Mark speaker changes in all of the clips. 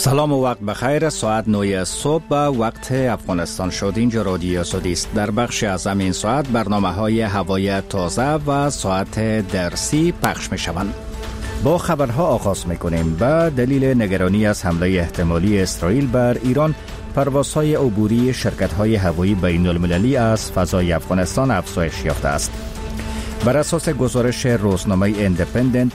Speaker 1: سلام و وقت بخیر. ساعت 9 صبح به وقت افغانستان شد. اینجا رادیو آزادی است. در بخش از همین ساعت برنامه های هوای تازه و ساعت درسی پخش می شوند. با خبرها آغاز می کنیم. به دلیل نگرانی از حمله احتمالی اسرائیل بر ایران، پروازهای عبوری شرکت‌های هوایی بین المللی از فضای افغانستان افزایش یافته است. بر اساس گزارش روزنامه ایندیپندنت،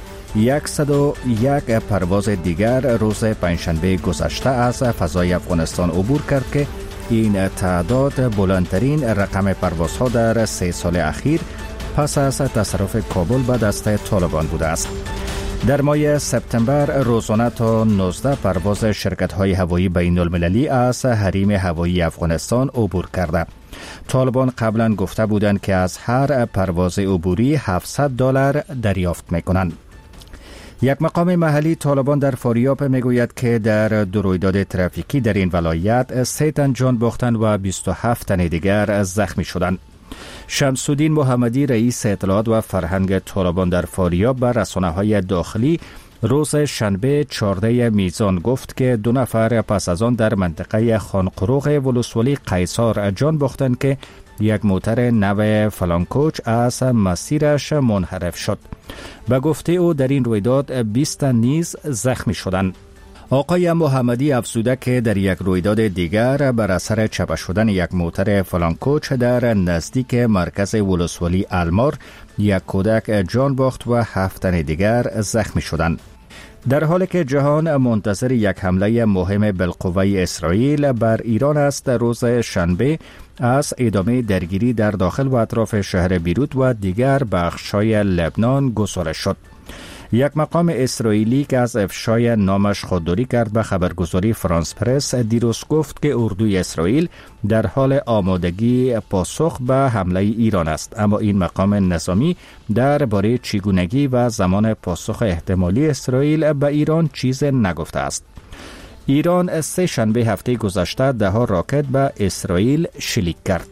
Speaker 1: 101 پرواز دیگر روز پنجشنبه گذشته از فضای افغانستان عبور کرد که این تعداد بلندترین رقم پروازها در 3 سال اخیر پس از تصرف کابل به دست طالبان بوده است. در ماه سپتامبر روزانه تا 19 پرواز شرکت‌های هوایی بین المللی از حریم هوایی افغانستان عبور کرده. طالبان قبلا گفته بودند که از هر پرواز عبوری $700 دریافت می‌کنند. یک مقام محلی طالبان در فاریاب میگوید که در دو رویداد ترافیکی در این ولایت 3 تن جان باختند و 27 تن دیگر زخمی شدند. شمس‌الدین محمدی، رئیس اطلاعات و فرهنگ طالبان در فاریاب، بر رسانه‌های داخلی روز شنبه 14 میزان گفت که 2 نفر پس از آن در منطقه خانقروغ ولسوالی قیصار جان باختند که یک موتر نو فلانکوچ از مسیرش منحرف شد. به گفته او در این رویداد 20 نیز زخمی شدند. آقای محمدی افزوده که در یک رویداد دیگر بر اثر چپه شدن یک موتر فلانکوچ در نزدیک مرکز ولسوالی المار، یک کودک جان باخت و 7 تن دیگر زخمی شدند. در حالی که جهان منتظر یک حمله مهم بالقوه اسرائیل بر ایران است، روز شنبه از ادامه درگیری در داخل و اطراف شهر بیروت و دیگر بخش‌های لبنان گزارش شد. یک مقام اسرائیلی که از افشای نامش خودداری کرد به خبرگزاری فرانس پرس دیروز گفت که اردوی اسرائیل در حال آمادگی پاسخ به حمله ایران است، اما این مقام نظامی درباره چگونگی و زمان پاسخ احتمالی اسرائیل به ایران چیز نگفته است. ایران 3 شنبه هفته گذشته 10 راکت به اسرائیل شلیک کرد.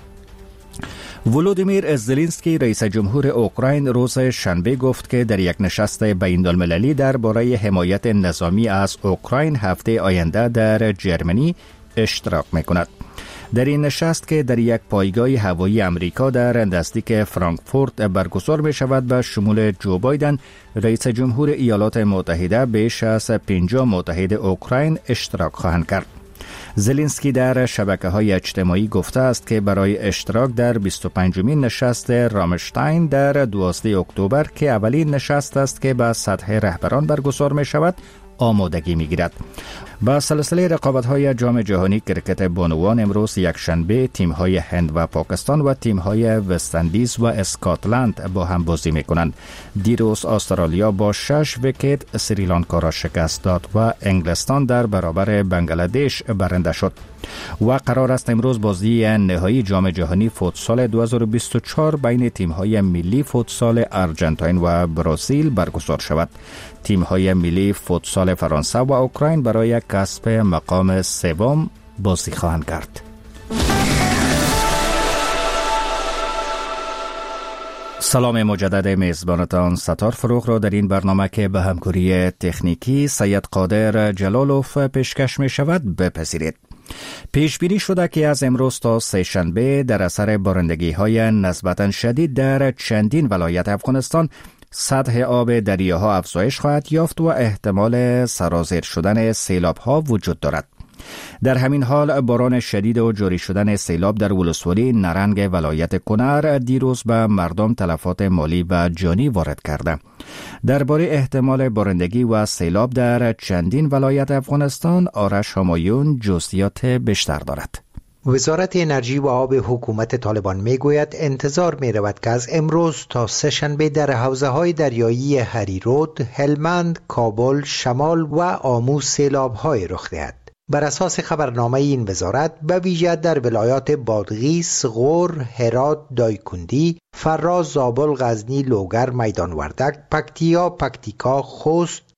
Speaker 1: ولودیمیر زلنسکی، رئیس جمهور اوکراین، روز شنبه گفت که در یک نشست بین المللی درباره حمایت نظامی از اوکراین هفته آینده در جرمنی اشتراک می‌کند. در این نشست که در یک پایگاه هوایی امریکا در نزدیک فرانکفورت برگزار می شود، به شمول جو بایدن، رئیس جمهور ایالات متحده، بیش از 50 متحد اوکراین اشتراک خواهند کرد. زلنسکی در شبکه‌های اجتماعی گفته است که برای اشتراک در 25مین نشست رامشتاین در 12 اکتبر که اولین نشست است که به سطح رهبران برگزار می شود، آمادگی می گیرد. با سلسله رقابت‌های جام جهانی کرکت بانوان امروز یک شنبه تیم‌های هند و پاکستان و تیم‌های وست‌اندیز و اسکاتلند با هم بازی می‌کنند. دیروز استرالیا با 6 ویکت سریلانکا را شکست داد و انگلستان در برابر بنگلادش برنده شد. و قرار است امروز بازی نهایی جام جهانی فوتسال 2024 بین تیم‌های ملی فوتسال آرژانتین و برزیل برگزار شود. تیم‌های ملی فوتسال فرانسه و اوکراین برای کسب مقام سوم بازی خواهند کرد. سلام مجدد میزبانتان ستار فروغ را در این برنامه که به همکاری تکنیکی سید قادر جلالوف پیشکش می شود بپذیرید. پیش بینی شده که از امروز تا 3 شنبه در اثر بارندگی‌های نسبتاً شدید در چندین ولایت افغانستان سطح آب دریاها افزایش خواهد یافت و احتمال سرازیر شدن سیلاب‌ها وجود دارد. در همین حال باران شدید و جاری شدن سیلاب در ولسوالی نرنگ ولایت کنر دیروز به مردم تلفات مالی و جانی وارد کرده. درباره احتمال بارندگی و سیلاب در چندین ولایت افغانستان، آرش همایون جزئیات بیشتر دارد.
Speaker 2: وزارت انرژی و آب حکومت طالبان میگوید انتظار می رود که از امروز تا 3 شنبه در حوزه‌های دریایی هریرود، هلمند، کابل، شمال و آمو سیلاب‌های رخ دهد. بر اساس خبرنامه این وزارت به ویژه در ولایات بادغیس، غور، هرات، دایکندی، فراز، زابل، غزنی، لوگر، میدان وردک، پکتیا، پکتیکا، خوست،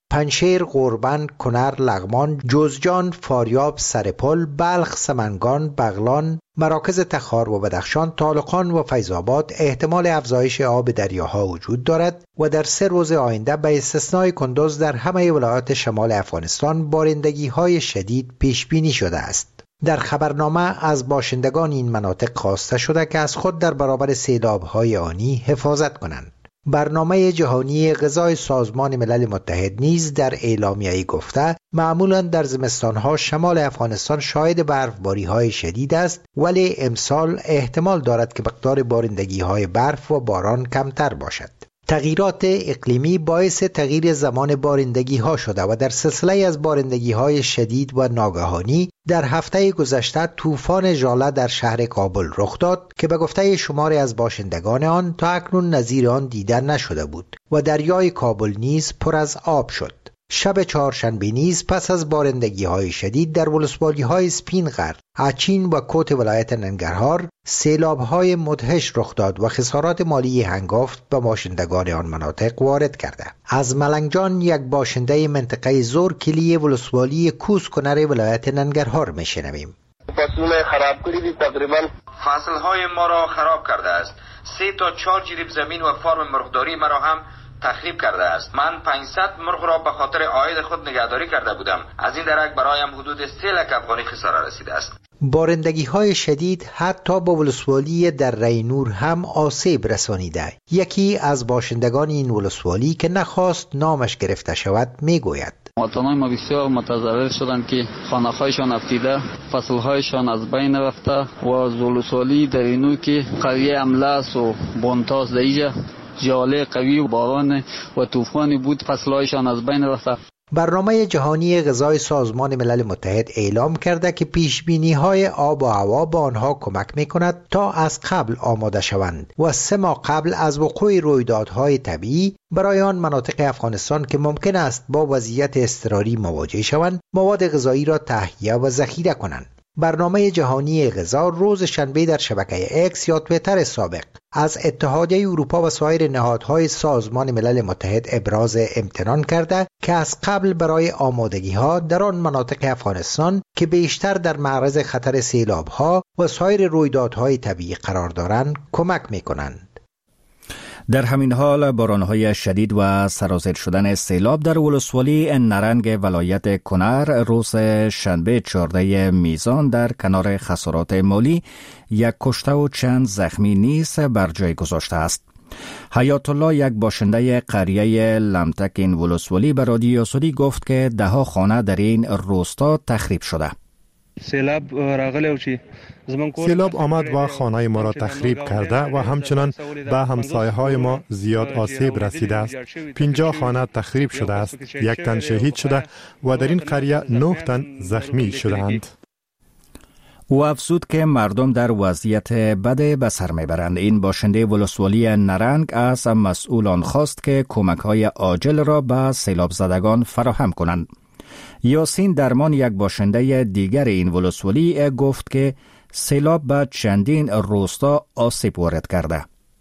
Speaker 2: پنشیر، قربن، کنر، لغمان، جوزجان، فاریاب، سرپل، بلخ، سمنگان، بغلان، مراکز تخار و بدخشان، طالقان و فیض‌آباد احتمال افزایش آب دریاها وجود دارد و در 3 روز آینده به استثنای کندوز در همه ولایات شمال افغانستان بارندگی‌های شدید پیش بینی شده است. در خبرنامه از باشندگان این مناطق خواسته شده که از خود در برابر سیلاب‌های آنی حفاظت کنند. برنامه جهانی غذای سازمان ملل متحد نیز در اعلامیه‌ای گفته معمولاً در زمستان‌ها شمال افغانستان شاهد برفباری‌های شدید است، ولی امسال احتمال دارد که مقدار بارندگی‌های برف و باران کمتر باشد. تغییرات اقلیمی باعث تغییر زمان بارندگی‌ها شده و در سلسله از بارندگی‌های شدید و ناگهانی در هفته گذشته طوفان ژاله در شهر کابل رخ داد که به گفته شماری از باشندگان آن تا اکنون نظیر آن دیده نشده بود و دریای کابل نیز پر از آب شد. شب چهارشنبه نیز پس از بارندگی‌های شدید در ولسوالی‌های سپینغر، اچین و کوت ولایت ننگرهار سیلاب‌های مدهش رخ داد و خسارات مالی هنگفت به باشندگان آن مناطق وارد کرده. از ملنگجان یک باشنده منطقه زورکلی ولسوالی کوس کنر ولایت ننگرهار میشنویم.
Speaker 3: فصلونه خراب کردی، تقریبا فصل‌های ما را خراب کرده است. 3 تا 4 جریب زمین و فارم مرغداری مرا هم تخریب کرده است. من 500 مرغ را به خاطر عاید خود نگهداری کرده بودم. از این درک برایم حدود 3 لک افغانی خساره رسیده است.
Speaker 2: بارندگی‌های شدید حتی به ولسوالی در رینور هم آسیب رسانیده. یکی از باشندگان این ولسوالی که نخواست نامش گرفته شود میگوید:
Speaker 4: مواطنان ما بسیار متضرر شدند که خانه‌هایشان افتیده، فصل‌هایشان از بین رفته و از ولسوالی در اینو که قریه املاس و بونتاس دیجا جاله قوی و باران و طوفانی بود، فصل‌هایشان از بین رفته.
Speaker 2: برنامه جهانی غذای سازمان ملل متحد اعلام کرده که پیشبینی‌های آب و هوا به آنها کمک می‌کند تا از قبل آماده شوند و 3 ماه قبل از وقوع رویدادهای طبیعی برای آن مناطق افغانستان که ممکن است با وضعیت اضطراری مواجه شوند، مواد غذایی را تهیه و ذخیره کنند. برنامه جهانی غذا روز شنبه در شبکه اکس یا توییتر سابق از اتحادیه اروپا و سایر نهادهای سازمان ملل متحد ابراز امتنان کرده که از قبل برای آمادگی‌ها در آن مناطق افغانستان که بیشتر در معرض خطر سیلاب‌ها و سایر رویدادهای طبیعی قرار دارند کمک می‌کنند.
Speaker 1: در همین حال بارانهای شدید و سرازیر شدن سیلاب در ولسوالی نرنگ ولایت کنر روز شنبه 14 میزان در کنار خسارات مالی 1 کشته و چند زخمی نیز بر جای گذاشته است. حیات الله، یک باشنده قریه لمتک این ولسوالی به رادیو سودی گفت که 10 خانه در این روستا تخریب شده.
Speaker 5: سیلاب آمد و خانه ما را تخریب کرده و همچنان به همسایه های ما زیاد آسیب رسیده است. 50 خانه تخریب شده است، 1 تن شهید شده و در این قریه 9 تن زخمی شدند.
Speaker 1: او افزود که مردم در وضعیت بد به سر میبرند. این باشنده ولسوالی نرنگ از مسئولان خواست که کمک‌های عاجل را به سیلاب زدگان فراهم کنند. یاسین درمان، یک باشنده دیگر این ولسوالی، گفت که سیلاب به چندین روستا آسیب وارد کرده.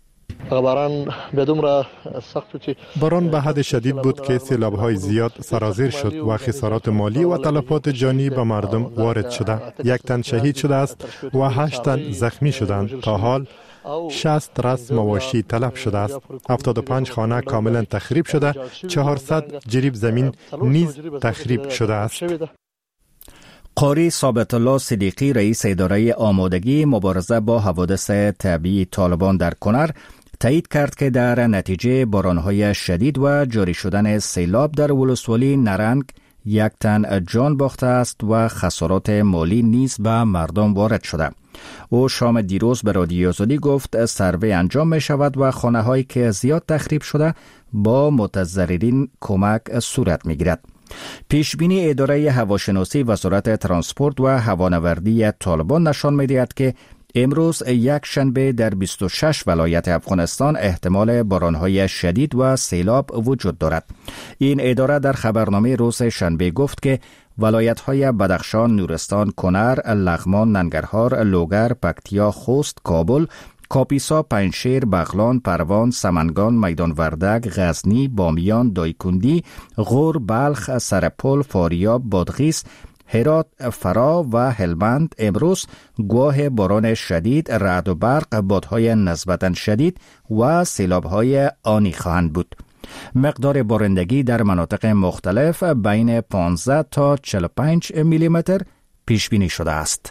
Speaker 5: باران به حد شدید بود که سیلاب‌های زیاد سرازیر شد و خسارات مالی و تلفات جانی به مردم وارد شده. 1 تن شهید شده است و 8 تن زخمی شدند. تا حال 60 رس مواشی تلف شده است. 75 خانه کاملا تخریب شده، 400 جریب زمین نیز تخریب شده است.
Speaker 1: قاری ثابت الله صدیقی، رئیس اداره آمادگی مبارزه با حوادث طبیعی طالبان در کنر، تایید کرد که در نتیجه بارانهای شدید و جاری شدن سیلاب در ولسوالی نرنگ 1 تن جان باخته است و خسارات مالی نیز به مردم وارد شده. او شام دیروز به رادیو آزادی گفت سروی انجام می شود و خانه هایی که زیاد تخریب شده با متضررین کمک صورت می گیرد. پیشبینی اداره هواشناسی وزارت ترانسپورت و هوانوردی طالبان نشان می دهد که امروز 1 شنبه در 26 ولایت افغانستان احتمال بارانهای شدید و سیلاب وجود دارد. این اداره در خبرنامه روز شنبه گفت که ولایت‌های بدخشان، نورستان، کنر، لغمان، ننگرهار، لوگر، پکتیا، خوست، کابل، کاپیسا، پنجشیر، بغلان، پروان، سمنگان، میدان وردک، غزنی، بامیان، دایکندی، غور، بلخ، سرپل، فاریاب، بادغیس، هرات، فرا و هلمند امروز گواه باران شدید، رعد و برق، بادهای نسبتاً شدید و سیلاب‌های آنی خواهند بود. مقدار بارندگی در مناطق مختلف بین 15 تا 45 میلیمتر پیش بینی شده است.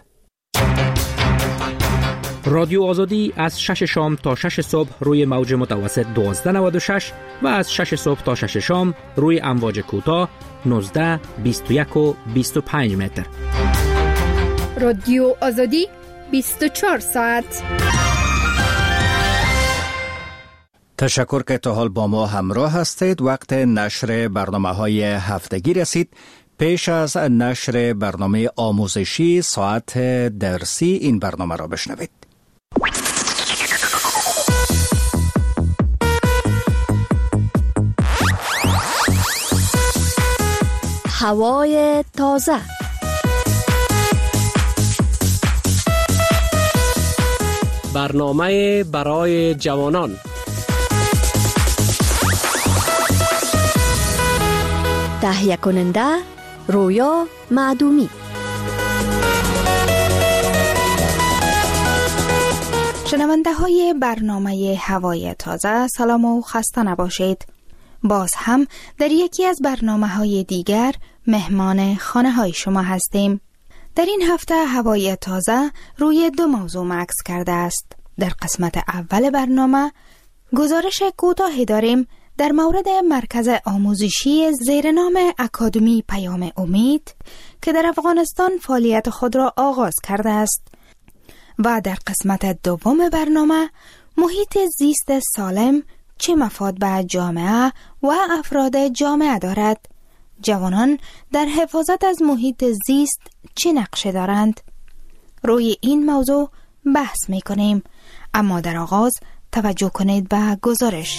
Speaker 6: رادیو آزادی از 6 شام تا 6 صبح روی موج متوسط 1296 و از 6 صبح تا 6 شام روی امواج کوتاه 19، 21 و 25 متر.
Speaker 7: رادیو آزادی 24 ساعت.
Speaker 1: تشکر که تا حال با ما همراه هستید. وقت نشر برنامه‌های هفتگی رسید. پیش از نشر برنامه آموزشی ساعت درسی این برنامه را بشنوید.
Speaker 8: هوای تازه.
Speaker 9: برنامه برای جوانان.
Speaker 8: تهیه کننده رویا معدومی.
Speaker 10: شنونده های برنامه هوای تازه، سلام و خسته نباشید. باز هم در یکی از برنامه های دیگر مهمان خانه های شما هستیم. در این هفته هوای تازه روی 2 موضوع مکث کرده است. در قسمت اول برنامه گزارش کوتاهی داریم در مورد مرکز آموزشی زیرنام اکادمی پیام امید که در افغانستان فعالیت خود را آغاز کرده است. و در قسمت دوم برنامه محیط زیست سالم چه مفاد به جامعه و افراد جامعه دارد؟ جوانان در حفاظت از محیط زیست چه نقشه دارند؟ روی این موضوع بحث می کنیم، اما در آغاز توجه کنید به گزارش.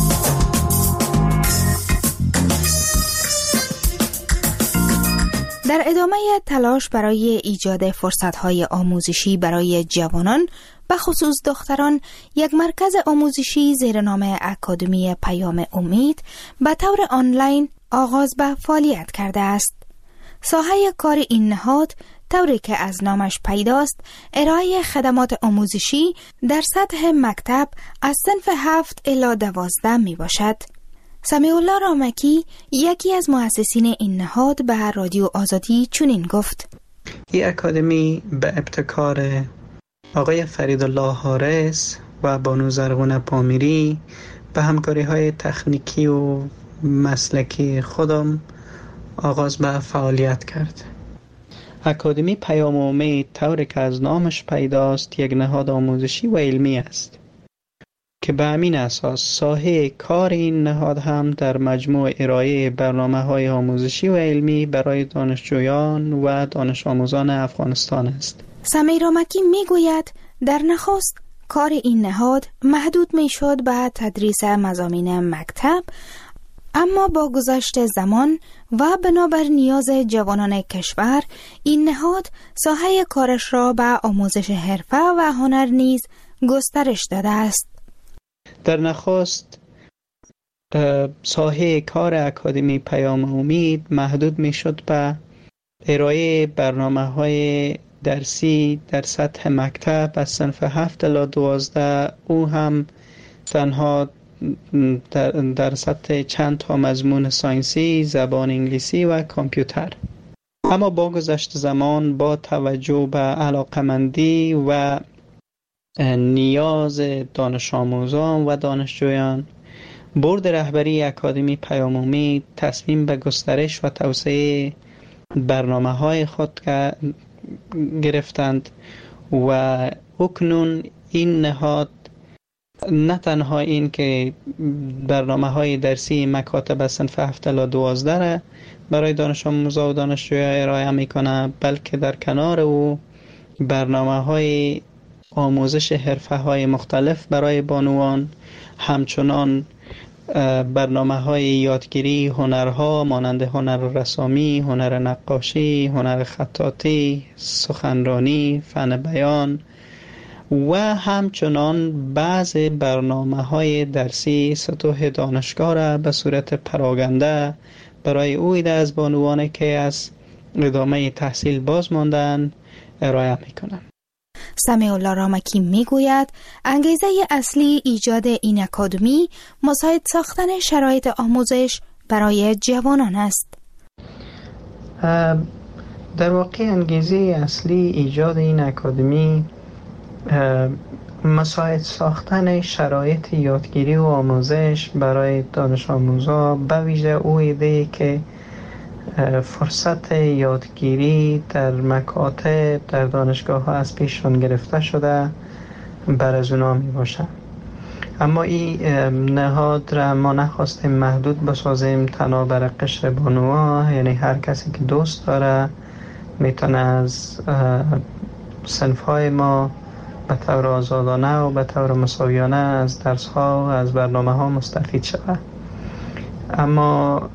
Speaker 10: در ادامه تلاش برای ایجاد فرصت‌های آموزشی برای جوانان به خصوص دختران، یک مرکز آموزشی زیر نام اکادمی پیام امید به طور آنلاین آغاز به فعالیت کرده است. ساحه کار این نهاد طوری که از نامش پیداست ارائه خدمات آموزشی در سطح مکتب از صنف 7 الی 12 می باشد. سمیع الله رامکی یکی از مؤسسین این نهاد به رادیو آزادی چنین گفت:
Speaker 11: این اکادمی به ابتکار آقای فریدالله حارس و بانو زرغون پامیری به همکاری‌های تکنیکی و مسلکی خودم آغاز به فعالیت کرد. اکادمی پیام امید طوری که از نامش پیداست یک نهاد آموزشی و علمی است که به همین اساس ساحه کار این نهاد هم در مجموع ارائه برنامه‌های آموزشی و علمی برای دانشجویان و دانش آموزان افغانستان است.
Speaker 10: سمیع رامکی میگوید در نخست کار این نهاد محدود میشد به تدریس مضامین مکتب، اما با گذشت زمان و بنابر نیاز جوانان کشور این نهاد ساحه کارش را به آموزش حرفه و هنر نیز گسترش داده است.
Speaker 11: در نخست ساحه کار اکادمی پیام امید محدود می شد به ارائه برنامه‌های درسی در سطح مکتب از صنف 7 الی 12، او هم تنها در سطح چند تا مضمون ساینسی، زبان انگلیسی و کامپیوتر. اما با گذشت زمان با توجه به علاقمندی و نیاز دانش آموزان و دانشجویان، بورد رهبری اکادمی پیام امید تصمیم به گسترش و توسعه برنامه‌های خود گرفتند و اکنون این نهاد نه تنها این که برنامه‌های درسی مکاتب صنف 7 الی 12 را برای دانش آموزان و دانشجویان ارائه می‌کند، بلکه در کنار او برنامه‌های آموزش حرفه‌های مختلف برای بانوان، همچنان برنامه‌های یادگیری هنرها مانند هنر رسامی، هنر نقاشی، هنر خطاطی، سخنرانی، فن بیان و همچنان بعض برنامه‌های درسی سطوح دانشگاه را به صورت پراگنده برای او ایده از بانوانی که از ادامه تحصیل باز ماندن ارائه میکنند.
Speaker 10: سمیع الله رامکی میگوید انگیزه اصلی ایجاد این اکادمی مساعد ساختن شرایط آموزش برای جوانان است.
Speaker 11: در واقع انگیزه اصلی ایجاد این اکادمی مساعد ساختن شرایط یادگیری و آموزش برای دانش آموزان، به ویژه او ایده که فرصت یادگیری در مکاتب در دانشگاه ها از پیششان گرفته شده بر از اونا می باشه. اما این نهاد را ما نخواستیم محدود بسازیم تنها بر قشر بانوها، یعنی هر کسی که دوست داره میتونه از صنف‌های ما به طور آزادانه و به طور مساویانه از درس‌ها و از برنامه‌ها مستفید شود. اما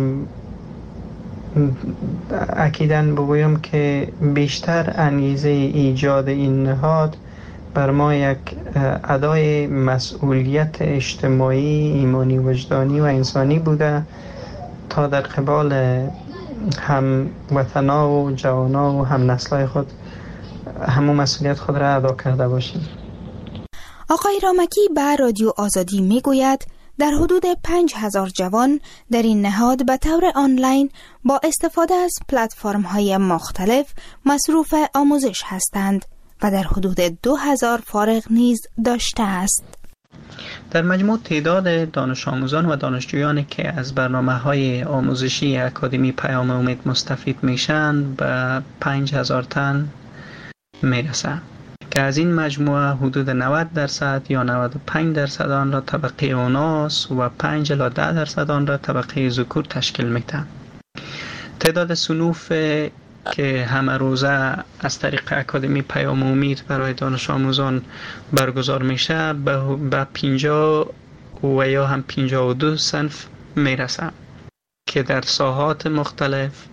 Speaker 11: اکیداً بگویم که بیشتر انگیزه ایجاد این نهاد بر ما یک ادای مسئولیت اجتماعی، ایمانی، وجدانی و انسانی بوده تا در قبال هم وطنا و جوانا و هم نسلای خود همون مسئولیت خود را ادا کرده باشیم.
Speaker 10: آقای رامکی به رادیو آزادی میگوید در حدود 5000 جوان در این نهاد به طور آنلاین با استفاده از پلتفرم‌های مختلف مصروف آموزش هستند و در حدود 2000 فارغ نیز داشته است.
Speaker 11: در مجموع تعداد دانش آموزان و دانشجویانی که از برنامه‌های آموزشی اکادمی پیام امید مستفید میشن به 5000 تن میرسه که از این مجموعه حدود 90% یا 95% آن را طبقه اوناس و 5 الی 10% آن را طبقه ذکور تشکیل میدن. تعداد صنوف که همه روزه از طریق اکادمی پیام امید برای دانش آموزان برگزار میشه به 50 و یا هم 52 صنف میرسه که در ساحات مختلف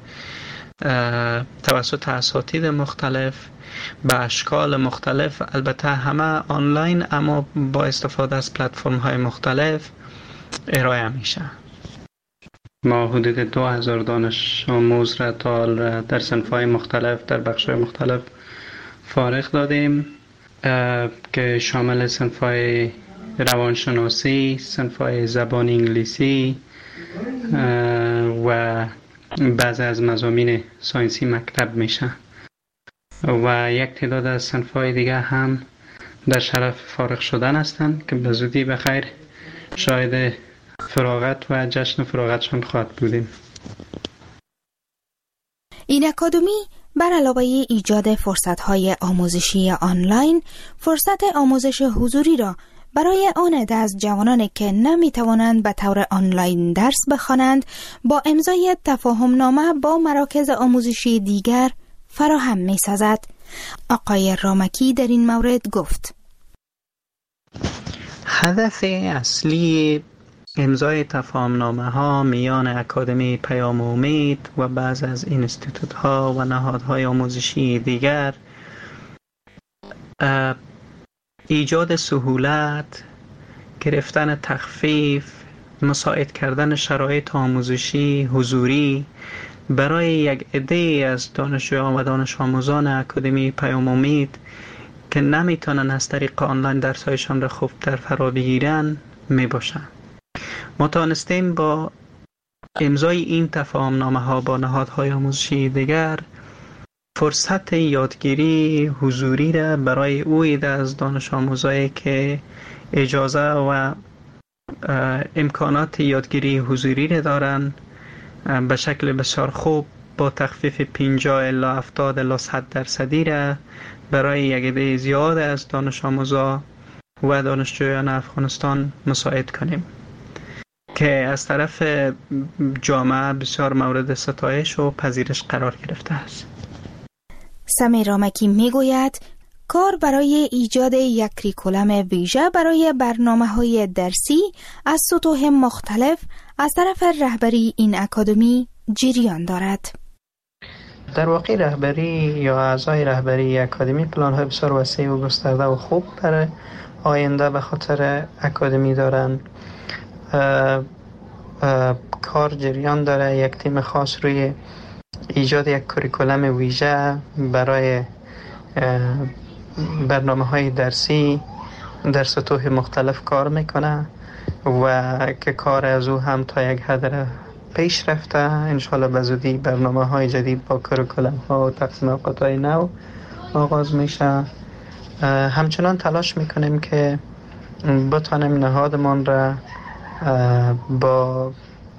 Speaker 11: توسط اساتید مختلف به اشکال مختلف، البته همه آنلاین اما با استفاده از پلتفرم های مختلف ارائه میشه. ما حدود 2000 دانش آموز را تا در صنف‌های مختلف در بخش‌های مختلف فارغ دادیم که شامل صنف‌های روانشناسی، صنف‌های زبان انگلیسی و بعضی از مضامین ساینسی مکتب میشه و یک تعداد از صنف‌های دیگه هم در شرف فارغ شدن هستند که به زودی بخیر شاهد فراغت و جشن فراغتشان خواهد بودیم.
Speaker 10: این اکادمی بر علاوه ایجاد فرصت‌های آموزشی آنلاین، فرصت آموزش حضوری را برای آن عده از جوانانی که نمی‌توانند به طور آنلاین درس بخوانند با امضای تفاهم‌نامه با مراکز آموزشی دیگر فراهم می‌سازد. آقای رامکی در این مورد گفت:
Speaker 11: هدف اصلی امضای تفاهم‌نامه ها میان اکادمی پیام امید و بعض از اینستیتوت ها و نهادهای آموزشی دیگر ایجاد سهولت، گرفتن تخفیف، مساعد کردن شرایط آموزشی حضوری برای یک عده از دانشجویان و دانش آموزان اکادمی پیام امید که نمیتونن از طریق آنلاین درسایشان را خوب در فرا بگیرن می باشن. ما توانستیم با امضای این تفاهم‌نامه ها با نهادهای آموزشی دیگر فرصت یادگیری حضوری را برای او عده از دانش آموزایی که اجازه و امکانات یادگیری حضوری را دارند به شکل بسیار خوب با تخفیف 50 الی 70 الی 100% را برای یک عده زیاد از دانش آموزا و دانشجویان افغانستان مساعد کنیم که از طرف جامعه بسیار مورد ستایش و پذیرش قرار گرفته است.
Speaker 10: سمیع رامکی میگوید کار برای ایجاد یک کریکولم ویژه برای برنامه‌های درسی از سطوح مختلف از طرف رهبری این اکادمی جریان دارد.
Speaker 11: در واقع رهبری یا اعضای رهبری اکادمی پلان‌های بسیار وسیع و گسترده و خوب برای آینده به خاطر اکادمی دارن. کار جریان داره، یک تیم خاص روی ایجاد یک کوریکولم ویژه برای برنامه‌های درسی در سطوح مختلف کار میکنه و که کار از او هم تا یک حد پیش رفته. انشالله به زودی برنامه‌های جدید با کوریکولم‌ها و تقسیم اوقات‌های نو آغاز میشه. همچنان تلاش میکنیم که بتوانیم نهادمان را با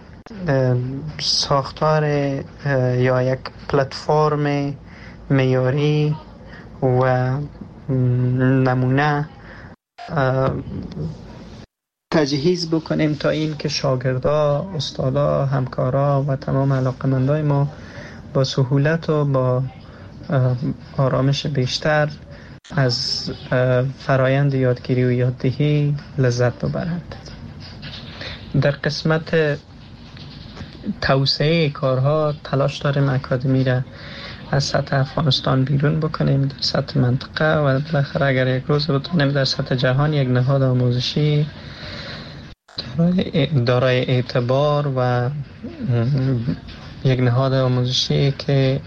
Speaker 11: ساختار یا یک پلتفرم معیاری و نمونه تجهیز بکنیم تا این که شاگردا، استادا، همکارا و تمام علاقمندای ما با سهولت و با آرامش بیشتر از فرایند یادگیری و یاددهی لذت ببرند. در قسمت توسعه کارها تلاش داریم اکادمی را از سطح افغانستان بیرون بکنیم در سطح منطقه و بالاخره اگر یک روز بتونیم در سطح جهان یک نهاد آموزشی دارای اعتبار و یک نهاد آموزشی که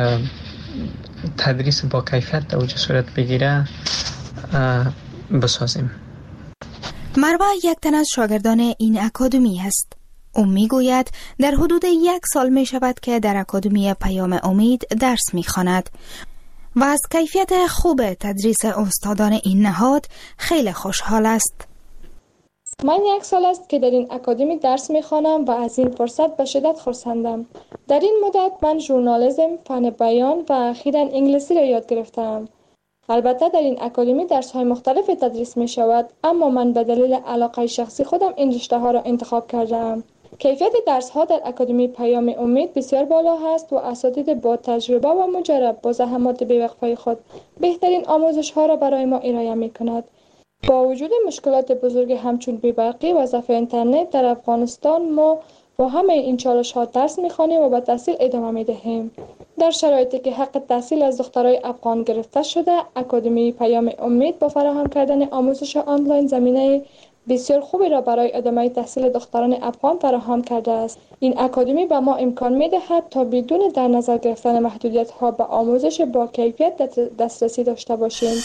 Speaker 11: تدریس با کیفیت در اوج صورت بگیره بسازیم.
Speaker 10: مروه یک تن از شاگردان این اکادمی است. او میگوید در حدود 1 سال می شود که در اکادمی پیام امید درس می خواند و از کیفیت خوب تدریس استادان این نهاد خیلی خوشحال است.
Speaker 12: من 1 سال است که در این اکادمی درس می خوانم و از این فرصت به شدت خرسندم. در این مدت من ژورنالیسم، فن بیان و اخیراً انگلیسی را یاد گرفتم. البته در این اکادمی درس‌های مختلف تدریس می شود، اما من به دلیل علاقه شخصی خودم این رشته‌ها را انتخاب کردم. کیفیت درس‌ها در اکادمی پیام امید بسیار بالا است و اساتید با تجربه و مجرب با زحمات بی‌وقفه خود بهترین آموزش‌ها را برای ما ارائه می‌کند. با وجود مشکلات بزرگ همچون بی‌برقی و ضعف اینترنت در افغانستان، ما با همه این چالش‌ها درس می‌خوانیم و به تحصیل ادامه می‌دهیم. در شرایطی که حق تحصیل از دخترای افغان گرفته شده، اکادمی پیام امید با فراهم کردن آموزش آنلاین زمینه بسیار خوبی را برای ادامه تحصیل دختران افغان فراهم کرده است. این اکادمی به ما امکان می‌دهد تا بدون در نظر گرفتن محدودیت‌ها به آموزش با کیفیت دسترسی داشته باشیم.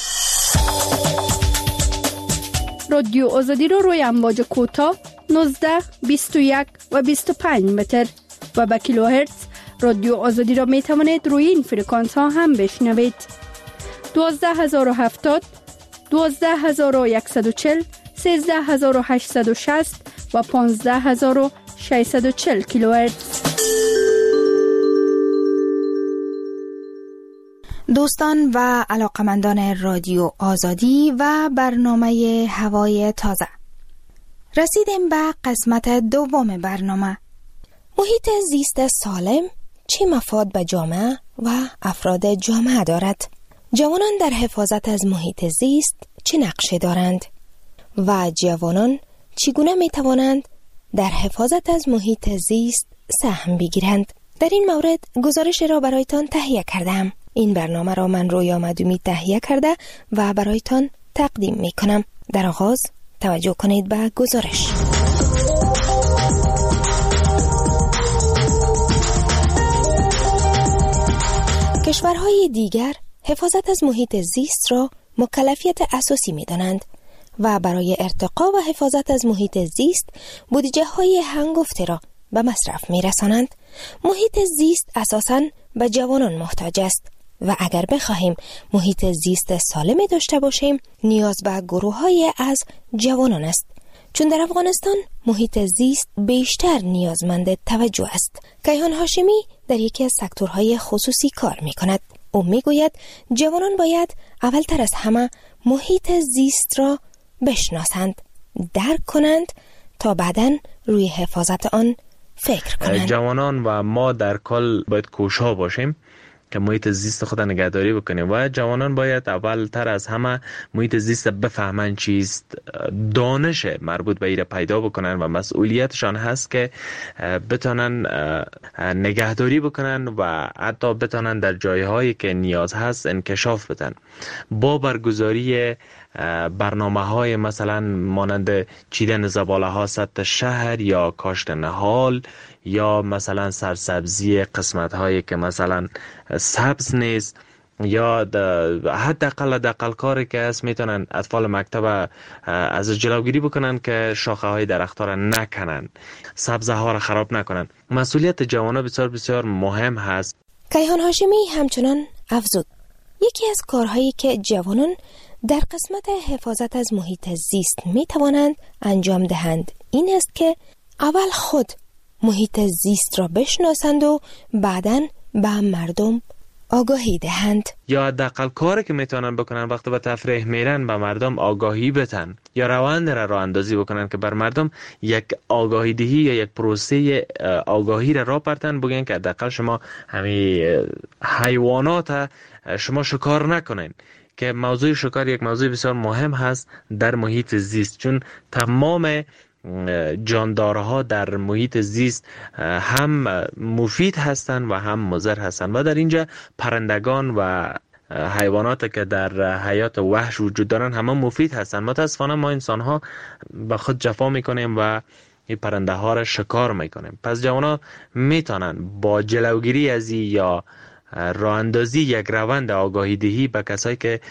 Speaker 7: رادیو آزادی رو روی امواج کوتاه 19، 21 و 25 متر و به کیلوهرتز رادیو آزادی را می توانید روی این فرکانس ها هم بشنوید. 12070 12140 13860 و 15640 کیلوهرتز.
Speaker 10: دوستان و علاقمندان رادیو آزادی و برنامه هوای تازه، رسیدیم به قسمت دوم برنامه. محیط زیست سالم چه مفاد به جامعه و افراد جامعه دارد؟ جوانان در حفاظت از محیط زیست چه نقشی دارند؟ و جوانان چگونه می توانند در حفاظت از محیط زیست سهم بگیرند؟ در این مورد گزارش را برایتان تهیه کردم. این برنامه را من رویا مدومی تهیه کرده و برایتان تقدیم می کنم. در آغاز توجه کنید به گزارش. کشورهای دیگر حفاظت از محیط زیست را مکلفیت اساسی می دانند و برای ارتقا و حفاظت از محیط زیست بودجه های هنگفته را به مصرف می رسانند. محیط زیست اساساً به جوانان محتاج است و اگر بخواهیم محیط زیست سالمی داشته باشیم نیاز به گروه‌های از جوانان است، چون در افغانستان محیط زیست بیشتر نیازمند توجه است. کیهان هاشمی در یکی از سکتورهای خصوصی کار می کند. او می گوید جوانان باید اولتر از همه محیط زیست را بشناسند، درک کنند تا بعداً روی حفاظت آن فکر کنند.
Speaker 13: جوانان و ما در کل باید کوشا باشیم که محیط زیست خود نگهداری بکنیم و جوانان باید اولتر از همه محیط زیست بفهمن چیست، دانش مربوط به ایره پیدا بکنن و مسئولیتشان هست که بتونن نگهداری بکنن و حتی بتونن در جایهایی که نیاز هست انکشاف بدن. با برگزاری برنامه‌های مثلا مانند چیدن زباله‌ها سطح شهر یا کاشت نهال یا مثلا سرسبزی قسمت‌هایی که مثلا سبز نیست یا حداقل کاری که هست میتونن اطفال مکتب از جلوگیری بکنن که شاخه های درخت ها را نکنن، سبزه ها را خراب نکنن. مسئولیت جوانان بسیار بسیار مهم هست.
Speaker 10: کیهان هاشمی همچنان افزود یکی از کارهایی که جوانان در قسمت حفاظت از محیط زیست می توانند انجام دهند این است که اول خود محیط زیست را بشناسند و بعداً به مردم آگاهی دهند.
Speaker 13: یا حداقل کاری که میتونن بکنن وقتی به تفریح میرن به مردم آگاهی بدن یا روند را اندازی بکنن که بر مردم یک آگاهی دهی یا یک پروسه آگاهی را بردن، بگن که حداقل شما همین حیوانات شما شکار نکنین، که موضوع شکار یک موضوع بسیار مهم هست در محیط زیست، چون تمام جاندارها در محیط زیست هم مفید هستند و هم مضر هستند و در اینجا پرندگان و حیوانات که در حیات وحش وجود دارن همه مفید هستند. متاسفانه ما انسان ها به خود جفا میکنیم و این پرنده ها را شکار میکنیم. پس جوانا میتونن با جلوگیری از یا راه اندازی یک روند آگاهی دهی به کسایی که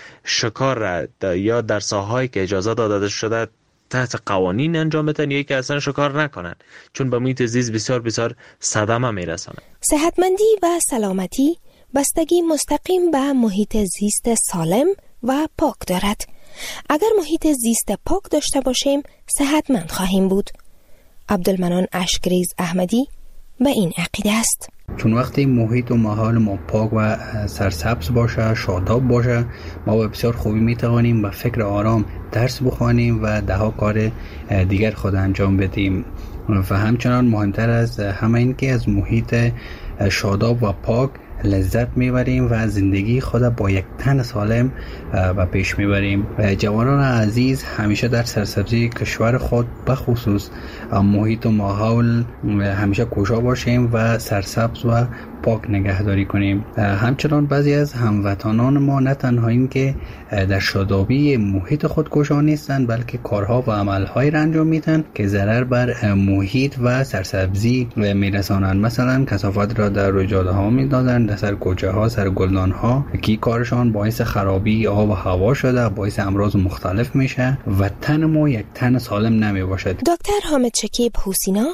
Speaker 13: شکار یا در ساحه‌ای که اجازه داده شده تحت قوانین انجام بدن یا که اصلا شکار نکنن، چون به محیط زیست بسیار بسیار صدمه میرسونه.
Speaker 10: صحتمندی و سلامتی بستگی مستقیم به محیط زیست سالم و پاک دارد. اگر محیط زیست پاک داشته باشیم صحتمند خواهیم بود. عبدالمنان اشکریز احمدی به این عقیده است.
Speaker 14: چون وقتی محیط و ماحول ما پاک و سرسبز باشه، شاداب باشه، ما به بسیار خوبی میتوانیم با فکر آرام درس بخوانیم و دهها کار دیگر خود انجام بدیم. و همچنان مهمتر از همه این که از محیط شاداب و پاک لذت میبریم و زندگی خود با یک تن سالم و پیش میبریم. جوانان عزیز همیشه در سرسبزی کشور خود بخصوص محیط و ماحول همیشه کوشا باشیم و سرسبز و پاک نگهداری کنیم. همچنان بعضی از هموطنان ما نه تنها این که در شادابی محیط خود کوشا نیستند بلکه کارها و عملهایی را انجام میدن که ضرر بر محیط و سرسبزی میرسانند. مثلا کثافت را در جاده ها میدادن، در سر کوچه ها، سر گلدان ها، که کارشان باعث خرابی آب و هوا شده، باعث امراض مختلف میشه و تن ما یک تن سالم نمی باشد.
Speaker 10: دکتر حامد شکیب حسینا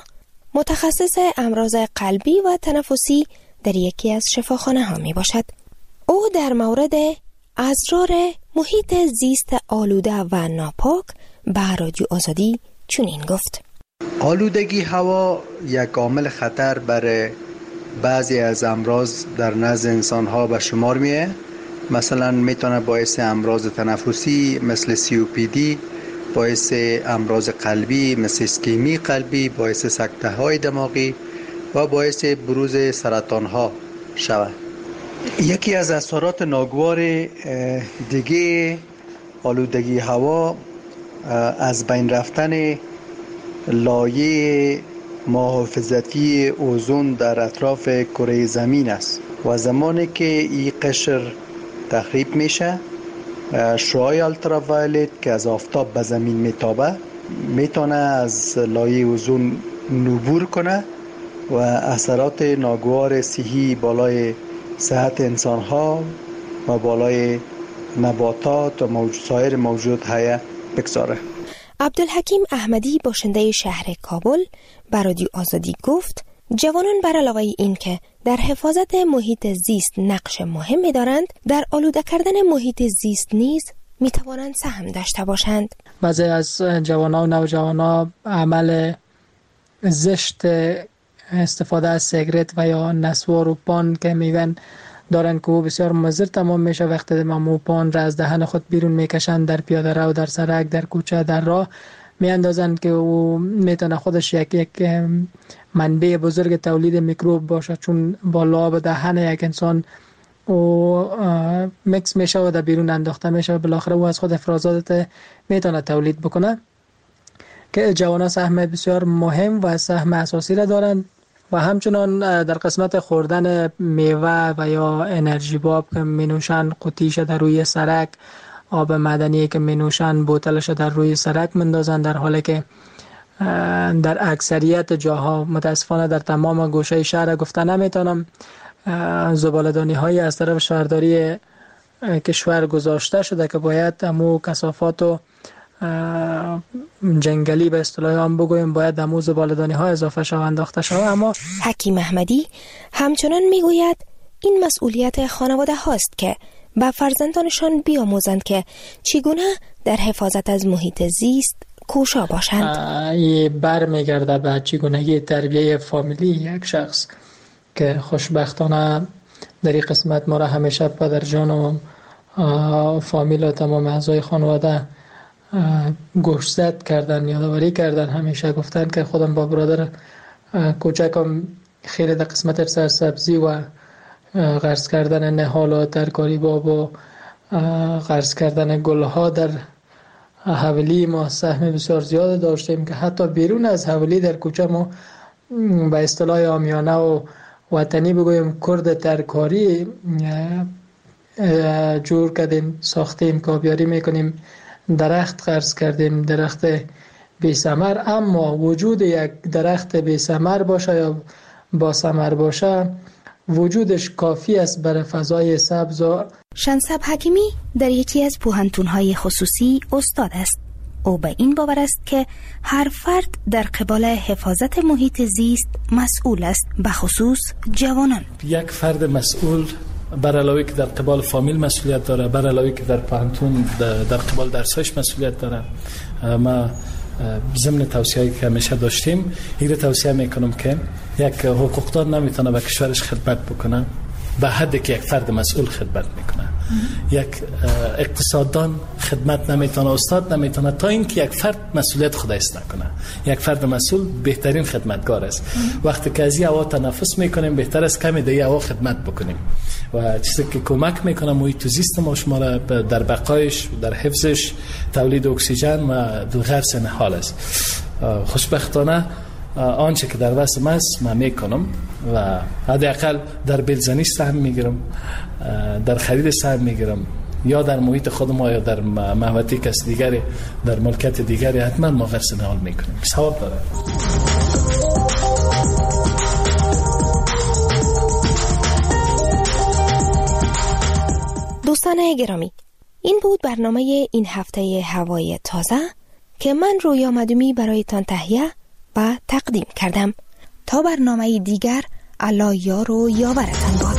Speaker 10: متخصص امراض قلبی و تنفسی در یکی از شفاخانه ها می باشد. او در مورد اضرار محیط زیست آلوده و ناپاک به رادیو آزادی چنین گفت:
Speaker 15: آلودگی هوا یک عامل خطر برای بعضی از امراض در نزد انسان ها به شمار میه. مثلا میتونه باعث امراض تنفسی مثل COPD، باعث امراض قلبی مثل اسکمی قلبی، باعث سکته های دماغی و باعث بروز سرطان ها شود. یکی از اثرات ناگوار دیگه آلودگی هوا از بین رفتن لایه محافظتی اوزون در اطراف کره زمین است و زمانی که این قشر تخریب میشه، شعاع التراوایلت که از آفتاب به زمین میتابه میتونه از لایه اوزون عبور کنه و اثرات ناگوار صحی بالای صحت انسان ها و بالای نباتات و سایر موجودات حیه بگذاره.
Speaker 10: عبدالحکیم احمدی باشنده شهر کابل به رادیو آزادی گفت جوانان بر علاوه این که در حفاظت محیط زیست نقش مهمی دارند، در آلوده کردن محیط زیست نیز می توانند سهم داشته باشند.
Speaker 16: بعضی از جوانان و نوجوانان عمل زشت استفاده از سیگرت و یا نسوار و پان که میگن دارن که بسیار مضر تمام میشه. وقتی مو پان را از دهن خود بیرون میکشن در پیاده رو، در سرک، در کوچه، در راه میاندازن که او میتونه خودش یک منبع بزرگ تولید میکروب باشه، چون با لعاب دهن یک انسان و میکس میشه و در بیرون انداخته میشه و بالاخره او از خود افرازات میتونه تولید بکنه که جوانان سهم بسیار مهم و سهم اساسی را دارند. و همچنان در قسمت خوردن میوه و یا انرژی باب که مینوشن قطیش در روی سرک، آب معدنی که مینوشن بوتلش در روی سرک مندازن، در حالی که در اکثریت جاها متاسفانه در تمام گوشه شهر گفته نمیتونم زباله‌دانی های از طرف شهرداری کشور گذاشته شده که باید همو کثافات و جنگلی به اصطلاح هم بگویم باید همو زباله‌دانی ها اضافه شود انداخته شود. اما
Speaker 10: حکیم احمدی همچنان میگوید این مسئولیت خانواده هاست که به فرزندانشان بیاموزند که چگونه در حفاظت از محیط زیست کوشا باشند.
Speaker 16: این برمیگرده به چگونگی تربیه فامیلی یک شخص که خوشبختانه در این قسمت ما را همیشه پدرجان و فامیل و تمام اعضای خانواده گوشزد کردن، یادآوری کردن، همیشه گفتن که خودم با برادر کوچکم خیلی در قسمت سرسبزی و غرس کردن نهال و ترکاری باب و غرس کردن گلها در حولی ما سهم بسیار زیاد داشتیم که حتی بیرون از حولی در کوچه ما به اصطلاح عامیانه و وطنی بگویم کرد ترکاری جور کردیم، ساختیم، کابیاری میکنیم، درخت غرس کردیم، درخت بی ثمر. اما وجود یک درخت بی ثمر باشه یا با ثمر باشه وجودش کافی است برای فضای سبز.
Speaker 10: شنسب حکیمی در یکی از پوهنتون‌های خصوصی استاد است. او به این باور است که هر فرد در قبال حفاظت محیط زیست مسئول است، به خصوص جوانان.
Speaker 17: یک فرد مسئول بر علاوه که در قبال فامیل مسئولیت داره، بر علاوه که در پوهنتون در قبال درسش مسئولیت داره. ما ضمن توصیه‌ای که همیشه داشتیم این رو توصیه میکنم که یک حقوقدار نمیتونه به کشورش خدمت بکنه به حدی که یک فرد مسئول خدمت میکنه. یک اقتصاددان خدمت نمیتونه، استاد نمیتونه تا اینکه یک فرد مسئولیت خودش نکنه. یک فرد مسئول بهترین خدمتگار است. وقتی که از این هوا تنفس میکنیم بهتر است کمی در هوا خدمت بکنیم و چیزی که کمک میکنه محیط زیست ما شما را در بقایش، در حفظش، تولید اکسیژن و غرس نهال است. خوشبختانه آنچه که در وسط است من میکنم و حداقل در بلزنی سهم میگیرم، در خرید سهم میگیرم، یا در محیط خودم یا در محوطه کس دیگری، در ملکیت دیگری حتما ما غرس نهال میکنیم. ثواب داره.
Speaker 10: دوستان گرامی، این بود برنامه این هفته هوای تازه که من رویا مدومی برایتان تهیه و تقدیم کردم. تا برنامه دیگر، الله یار و یاورتان باد.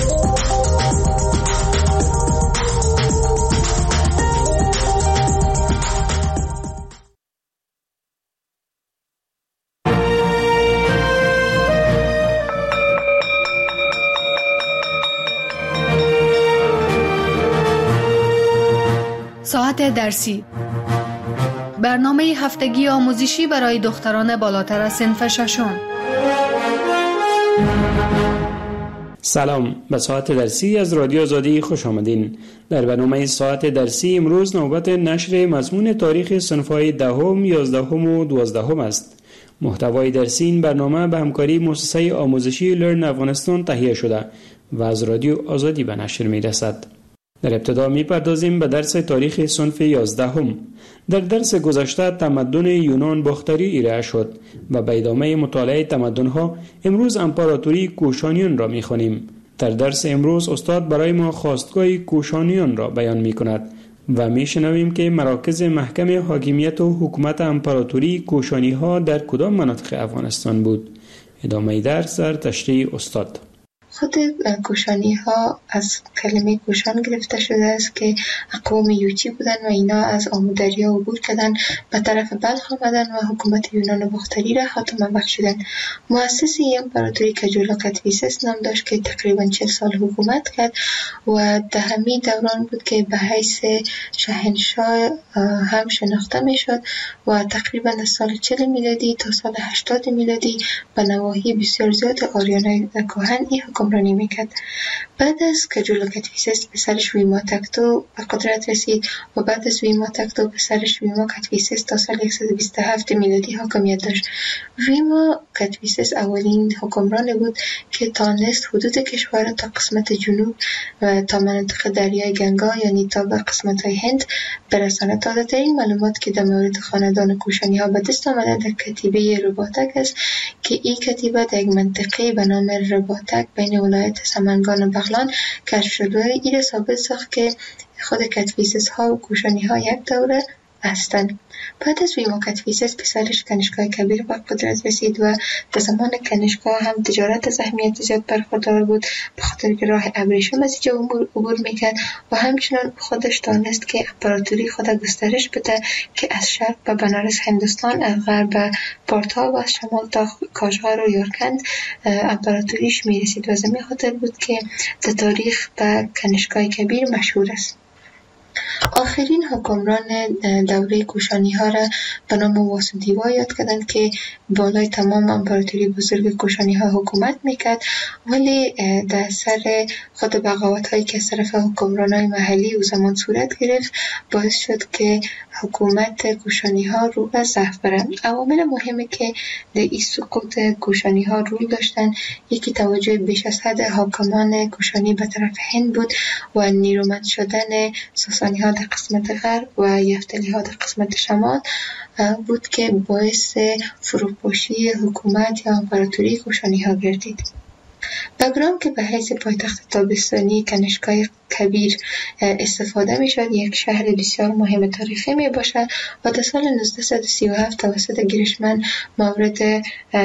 Speaker 18: ساعت درسی، برنامه هفتگی آموزشی برای دختران بالاتر از صنف ششم.
Speaker 19: سلام، به ساعت درسی از رادیو آزادی خوش آمدین. در برنامه ساعت درسی امروز نوبت نشر مضمون تاریخ صنف‌های دهم، 11 و 12 است. محتوای درسی این برنامه به همکاری مؤسسه آموزشی لرن افغانستان تهیه شده و از رادیو آزادی به نشر می رسد. در ابتدا می پردازیم به درس تاریخ صنف 11. در درس گذشته تمدن یونان باختری ارائه شد و به ادامه مطالعه تمدن‌ها امروز امپراتوری کوشانیان را می خوانیم. در درس امروز استاد برای ما خواستگاه کوشانیان را بیان می کند و می شنویم که مراکز محکم حاکمیت و حکومت امپراتوری کوشانی‌ها در کدام مناطق افغانستان بود. ادامه درس در تشریح استاد.
Speaker 20: خود کوشانی ها از کلمه کوشان گرفته شده است که اقوام یوچی بودن و اینا از آمودریا عبور کردن به طرف بلخ آمدن و حکومت یونان باختری را خاتمه بخشیدن. مؤسس امپراتوری کجولا قطویسس نام داشت که تقریبا 40 سال حکومت کرد و در همین دوران بود که به حیث شاهنشاه هم شناخته می شد و تقریبا از سال 40 میلادی تا سال 80 میلادی به نواحی بسیار زیاد آریانای کهن این حکومت حکمرانی میکرد. بعد از کجولو کتویسس پسرش ویما تکتو به قدرت رسید و بعد از ویما تکتو پسرش ویما کتویسس تا سال 127 میلادی حاکمیت داشت. ویما کتویسس اولین حکمران بود که تانست حدود کشور تا قسمت جنوب و تا مناطق دریای گنگا یعنی تا به قسمت های هند برساند. تازه‌ترین معلومات که در مورد خاندان کوشانی ها به دست آمده در کتیبه رباطک است که این کتیبه در یک منطقه به نام رباطک بین ولایت سمنگان و بغلان کشف شد و این ثابت ساخت که خود کتویسس ها و کوشانی ها یک دوره هستند. بعد از ویما کتویسس پسرش کنیشکای کبیر به قدرت رسید و در زمان کنیشکا هم تجارت از اهمیت زیاد برخوردار بود به خاطر که راه ابریشم از اینجا عبور میکرد و همچنان خودش دانست که امپراتوری خود گسترش بده که از شرق به بنارس هندوستان، از غرب به پارتا و از شمال تا کاشغر و یارکند امپراتوریش میرسید و زمین خاطر بود که در تاریخ به کنیشکای کبیر مشهور است. آخرین حکمران دوره کوشانی ها را به نام واسودیوا یاد کردند که بالای تمام امپراتوری بزرگ کوشانی ها حکومت میکرد، ولی در اثر خود بغاوت هایی که از طرف حکمران های محلی او زمان صورت گرفت باعث شد که حکومت کوشانی ها رو به ضعف برند. عوامل مهمی که در این سقوط کوشانی ها رول داشتن یکی توجه بیش از حد حاکمان کوشانی به طرف هند بود و نیرومند شدن ساسانی ها در قسمت غرب و یفتلی ها در قسمت شمال بود که باعث فروپاشی حکومت یا امپراتوری کوشانی ها گردید. بگرام که به حیث پایتخت تابستانی کنیشکای کبیر استفاده می شد یک شهر بسیار مهم تاریخی می باشد و در سال 1937 توسط گیرشمن مورد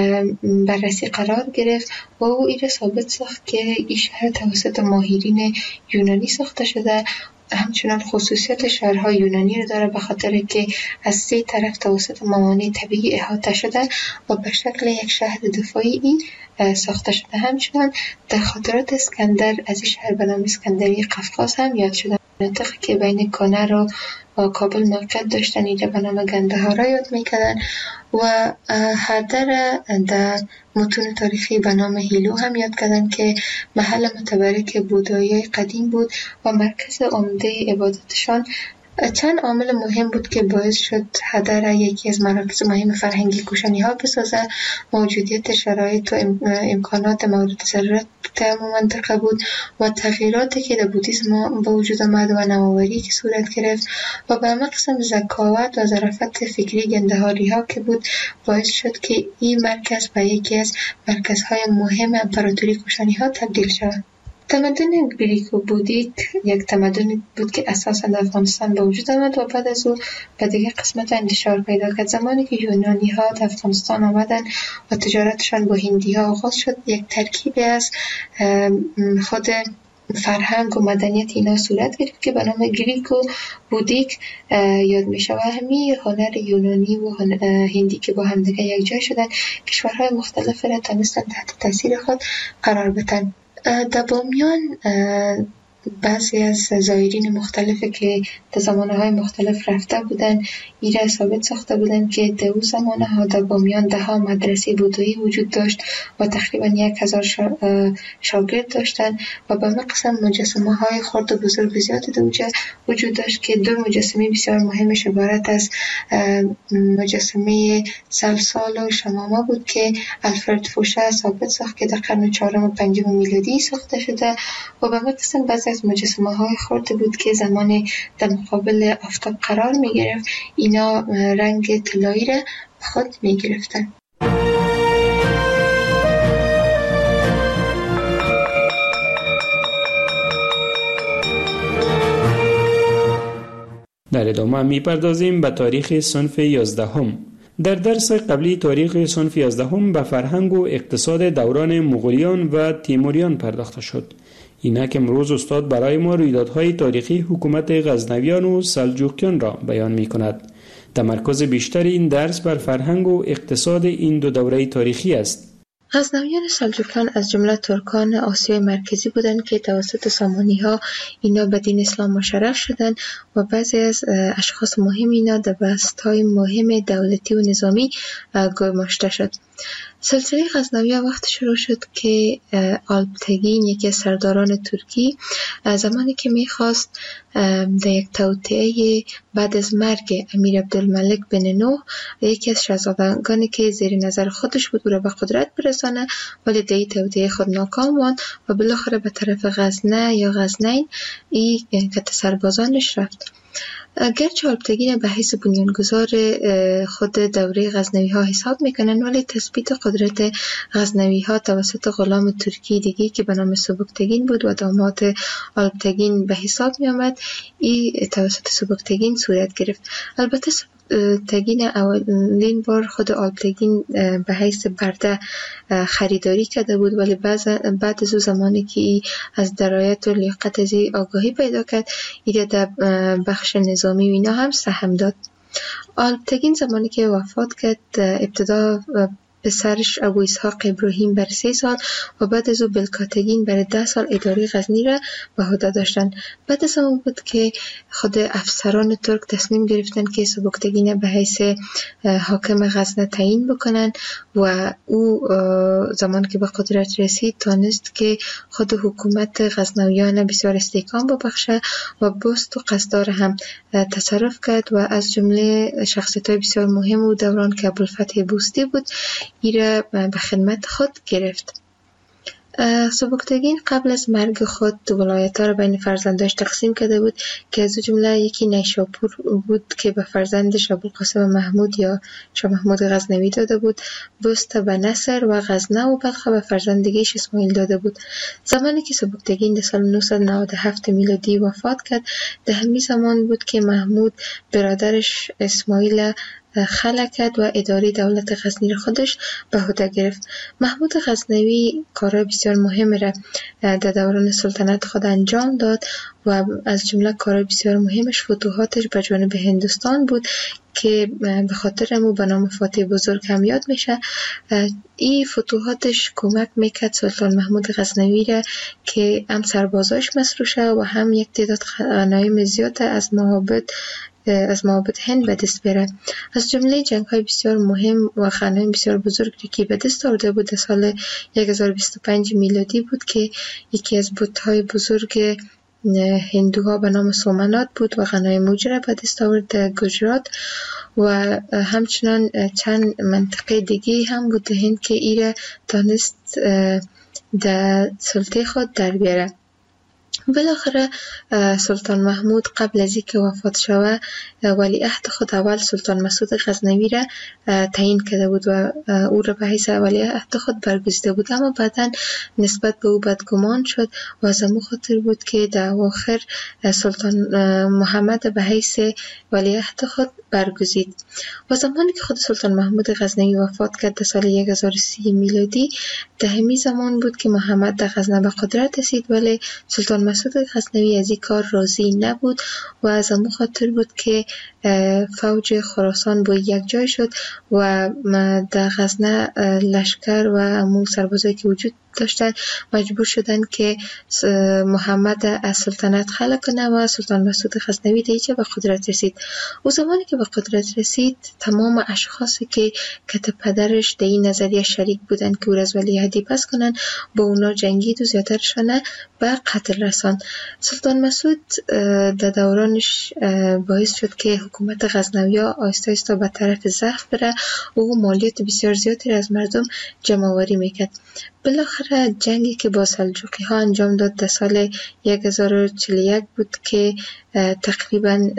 Speaker 20: بررسی قرار گرفت و او این ثابت ساخت که این شهر توسط ماهرین یونانی ساخته شده. همچنان خصوصیت شهرهای یونانی رو داره به خاطر که از سه طرف توسط موانع طبیعی احاطه شده و به شکل یک شهر دفاعی ساخته شده. همچنان در خاطرات اسکندر از این شهر به نام اسکندری قفقاز هم یاد شده. مناطقی که بین کانر و کابل موقعیت داشتن اینجا به نام گندهارا یاد میکردن و هردر در متون تاریخی به نام هیلو هم یاد کردن که محل متبرک بودایی قدیم بود و مرکز عمده عبادتشان. چند عامل مهم بود که باعث شد هدر یکی از مراکز مهم فرهنگی کوشانی ها بسازه. موجودیت شرایط و امکانات مورد ضرورت در منطقه بود و تغییراتی که در بودیسم به وجود آمد و نوآوری که صورت گرفت و به همه قسم ذکاوت و ظرافت فکری گندهاری ها که بود باعث شد که این مرکز به یکی از مرکزهای مهم امپراتوری کوشانی ها تبدیل شود. تمدن گریکو بودیک یک تمدن بود که اساساً در افغانستان به وجود آمد و بعد از او به دیگر قسمت انتشار پیدا کرد. زمانی که یونانی ها در افغانستان آمدن و تجارتشان با هندی ها آغاز شد یک ترکیبی از خود فرهنگ و مدنیت اینا صورت گرفت که به نام گریکو بودیک یاد می شود. همین هنر یونانی و هندی که با هم دیگر یک جای شدن کشورهای مختلف را تونستن تحت تاثیر خود قرار بدن. در بامیان بعضی از زایرین مختلفی که در زمانهای مختلف رفته بودن ایره ثابت ساخته بودن که در اون زمانها در بامیان 10 مدرسه بودایی وجود داشت و تقریبا 1000 شاگرد داشتن و به مقصد مجسمه های خرد و بزرگ زیادی در اونجا وجود داشت که 2 مجسمه بسیار مهمش عبارت از مجسمه سلسال و شمامه بود که الفرد فوشه ثابت ساخت که در قرن 4 و 5 میلادی ساخته شده و به مقصد بعضی از مجسمه های خرد بود که زمان در مقابل آفتاب قرار می گرفت اینا رنگ طلایی را خود می گرفتن.
Speaker 19: در ادامه می پردازیم به تاریخ صنف 11. در درس قبلی تاریخ صنف 11 به فرهنگ و اقتصاد دوران مغولیان و تیموریان پرداخته شد. اینک امروز استاد برای ما رویدادهای تاریخی حکومت غزنویان و سلجوقیان را بیان می کند. تمرکز بیشتر این درس بر فرهنگ و اقتصاد این دو دوره تاریخی است.
Speaker 20: غزنویان سلجوقیان از جمله ترکان آسیای مرکزی بودند که توسط سامانی‌ها اینا به دین اسلام مشرف شدند و بعضی از اشخاص مهم اینا در بست‌های مهم دولتی و نظامی گماشته شد. سلسله غزنویه وقت شروع شد که آلپتگین یکی از سرداران ترکی زمانی که میخواست در یک توطئه بعد از مرگ امیر عبدالملک بن نوح یکی از شاهزادگانی که زیر نظر خودش بود او را به قدرت برسانه، ولی در این توطئه خود ناکام ماند و بالاخره به طرف غزنه یا غزنین این که سربازانش رفت. گرچه آلپتگین به حیث بنیانگذار خود دوره غزنوی ها حساب میکنن، ولی تثبیت قدرت غزنوی ها توسط غلام ترکی دیگی که به نام سبکتگین بود و داماد آلپتگین به حساب می آمد، این توسط سبکتگین صورت گرفت. البته سبکتگین اولین بار خود آلپتگین به حیث برده خریداری کرده بود، ولی بعد از او زمانی که از درایت و لیاقت از آگاهی پیدا کرد، ایده در بخش نظامی و اینا هم سهم داد. آلپتگین زمانی که وفات کرد ابتدا پسرش ابو اسحاق ابراهیم بر 3 سال و بعد از او بلکاتگین بر 10 سال اداره غزنی را به عهده داشتند. بعد از اون بود که خود افسران ترک تصمیم گرفتن که سبکتگین به حیث حاکم غزنه تعیین بکنن و او زمانی که به قدرت رسید تانست که خود حکومت غزنویان بسیار استحکام ببخشه و بست و قصدار هم تصرف کرد و از جمله شخصیت‌های بسیار مهم و دوران که ابوالفتح بوستی بود ایره به خدمت خود گرفت. سبکتگین قبل از مرگ خود ولایت‌ها را بین فرزنداش تقسیم کرده بود که از جمله یکی نیشاپور بود که به فرزندش ابوالقاسم محمود یا شاه محمود غزنوی داده بود، بست به نصر و غزنه و بلخ به فرزندگیش اسماعیل داده بود. زمانی که سبکتگین در سال 997 میلادی وفات کرد، در همین زمان بود که محمود برادرش اسماعیل خلع کرد و اداره دولت غزنی را خودش به عهده گرفت. محمود غزنوی کارهای بسیار مهم را در دوران سلطنت خود انجام داد و از جمله کارهای بسیار مهمش فتوحاتش به جانب هندوستان بود که به خاطر امو به نام فاتح بزرگ هم یاد میشه. این فتوحاتش کمک میکرد سلطان محمود غزنوی را که هم سربازاش مسروع شه و هم یک تعداد غنایم زیاد از معابد هند به دست بره. از جمله جنگ‌های بسیار مهم و غنایم بسیار بزرگی که به دست آورده بود در سال 1025 میلادی بود که یکی از بت‌های بزرگ هندوها به نام سومنات بود و غنایم موجه را به دست آورد در گجرات و همچنان چند منطقه دیگه هم بود در هند که ایره دانست در سلطه خود در بیاره. بالاخره سلطان محمود قبل از اینکه وفات شوه ولیعهد خود اول سلطان مسعود غزنوی را تعیین کرده بود و او را به حیث ولیعهد خود برگزیده بود، اما بعدا نسبت به او بدگمان شد و از همون خاطر بود که در اواخر سلطان محمد به حیث ولیعهد خود برگزید. و زمانی که خود سلطان محمود غزنوی وفات کرد در سال 1030 میلادی، در همین زمان بود که محمد در غزنه به قدرت رسید، ولی سلطان مسعود غزنوی از این کار راضی نبود و از همون خاطر بود که فوج خراسان با یک جای شد و در غزنه لشکر و همون سربازایی که وجود داشتن مجبور شدن که محمد از سلطنت خلع کنه و سلطان مسعود غزنوی دیگه به قدرت رسید. او زمانی که به قدرت رسید تمام اشخاصی که کت پدرش در این نظریه شریک بودن که او را از ولیعهدی پس کنن با اونا جنگید و زیادترشانه به قتل رساند. سلطان مسعود در دورانش باعث شد که حکومت غزنوی‌ها آهسته آهسته به طرف ضعف بره. او مالیات بسیار زیادی از مردم جمع‌آوری میکرد. بالاخره جنگی که با سلجوقی ها انجام داد در سال 1041 بود که تقریبا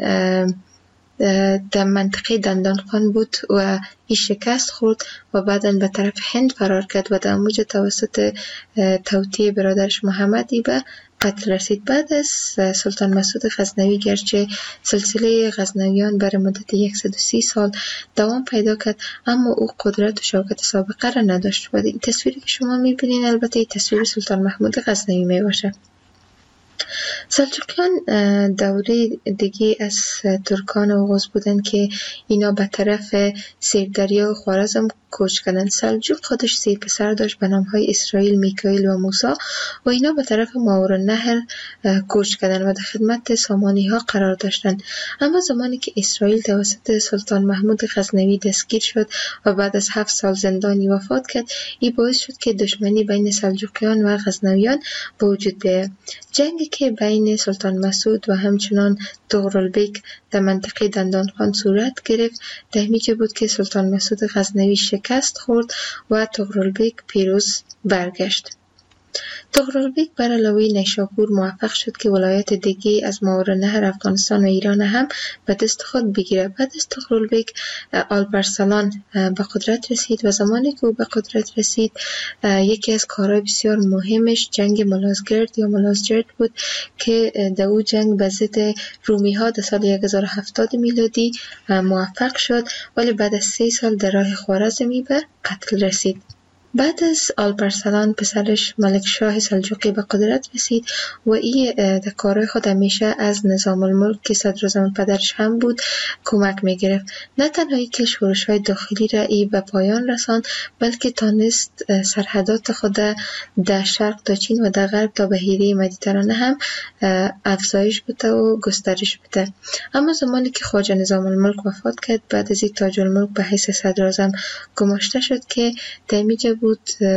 Speaker 20: در منطقه دندانخان بود و این شکست خورد و بعداً به طرف هند فرار کرد و در موج توسط توطئه برادرش محمدی به قتل رسید. بعد از سلطان مسعود غزنوی گرچه سلسله غزنویان برای مدت 130 سال دوام پیدا کرد، اما او قدرت و شوکت سابقه را نداشت و این تصویری که شما میبینین البته این تصویر سلطان محمود غزنوی میباشه. سلجوقیان دوره دیگه از ترکان اوغوز بودن که اینا به طرف سیردریا و خوارزم کوچ کردن. سلجوق خودش 3 پسر داشت به نامهای اسرائیل، میکائیل و موسی و اینا به طرف ماورالنهر کوچ کردن و در خدمت سامانی ها قرار داشتن. اما زمانی که اسرائیل توسط سلطان محمود غزنوی دستگیر شد و بعد از 7 سال زندانی وفات کرد، این باعث شد که دشمنی بین سلجوقیان و غزنویان به وجود بیاید. جنگی که بین سلطان مسعود و همچنان طغرالبیک در منطقه دندانخان صورت گرفت، در همینجا بود که سلطان مسعود غزنوی شکست خورد و طغرالبیک پیروز برگشت. طغرالبیک بر علاوه نیشاپور موفق شد که ولایت دیگه از ماورالنهر افغانستان و ایران هم به دست خود بگیره. بعد از طغرالبیک آلپارسلان به قدرت رسید و زمانی که او به قدرت رسید یکی از کارهای بسیار مهمش جنگ ملازگرد یا ملازجرد بود که در او جنگ به ضد رومی ها در سال 1070 میلادی موفق شد، ولی بعد از 3 سال در راه خوارزمی به قتل رسید. بعد از آلپارسلان پسرش ملک شاه سلجوقی به قدرت رسید و این در کارهای خود همیشه از نظام الملک که صدراعظم پدرش هم بود کمک میگرفت. نه تنها که شورش‌های داخلی را ای به پایان رساند، بلکه تانست سرحدات خود در شرق تا چین و در غرب تا بحیره مدیترانه هم افزایش بده و گسترش بده. اما زمانی که خواجه نظام الملک وفات کرد، بعد از این تاج الملک به حیث صدراعظم گماشته شد که دمیجه بود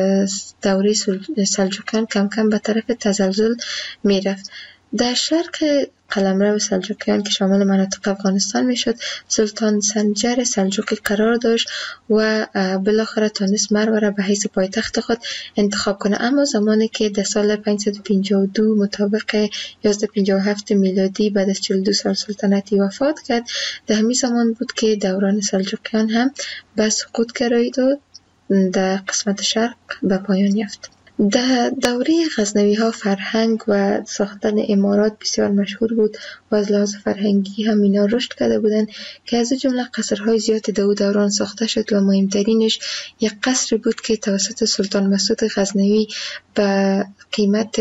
Speaker 20: دوره سلجوقیان کم کم به طرف تزلزل می رفت. در شرق قلمرو سلجوقیان که شامل مناطق افغانستان می شد، سلطان سنجر سلجوقی قرار داشت و بالاخره تانست مرو را به حیث پایتخت خود انتخاب کنه. اما زمانی که در سال 552 مطابق 1157 میلادی بعد از 42 سال سلطنتی وفات کرد، در همین زمان بود که دوران سلجوقیان هم به سقوط گرایید و در قسمت شرق به پایان یافت. در دوره غزنوی ها فرهنگ و ساختن امارات بسیار مشهور بود و از لحاظ فرهنگی هم اینا رشد کرده بودند که از جمله قصرهای زیاد در دوران ساخته شد و مهمترینش یک قصر بود که توسط سلطان مسعود غزنوی به قیمت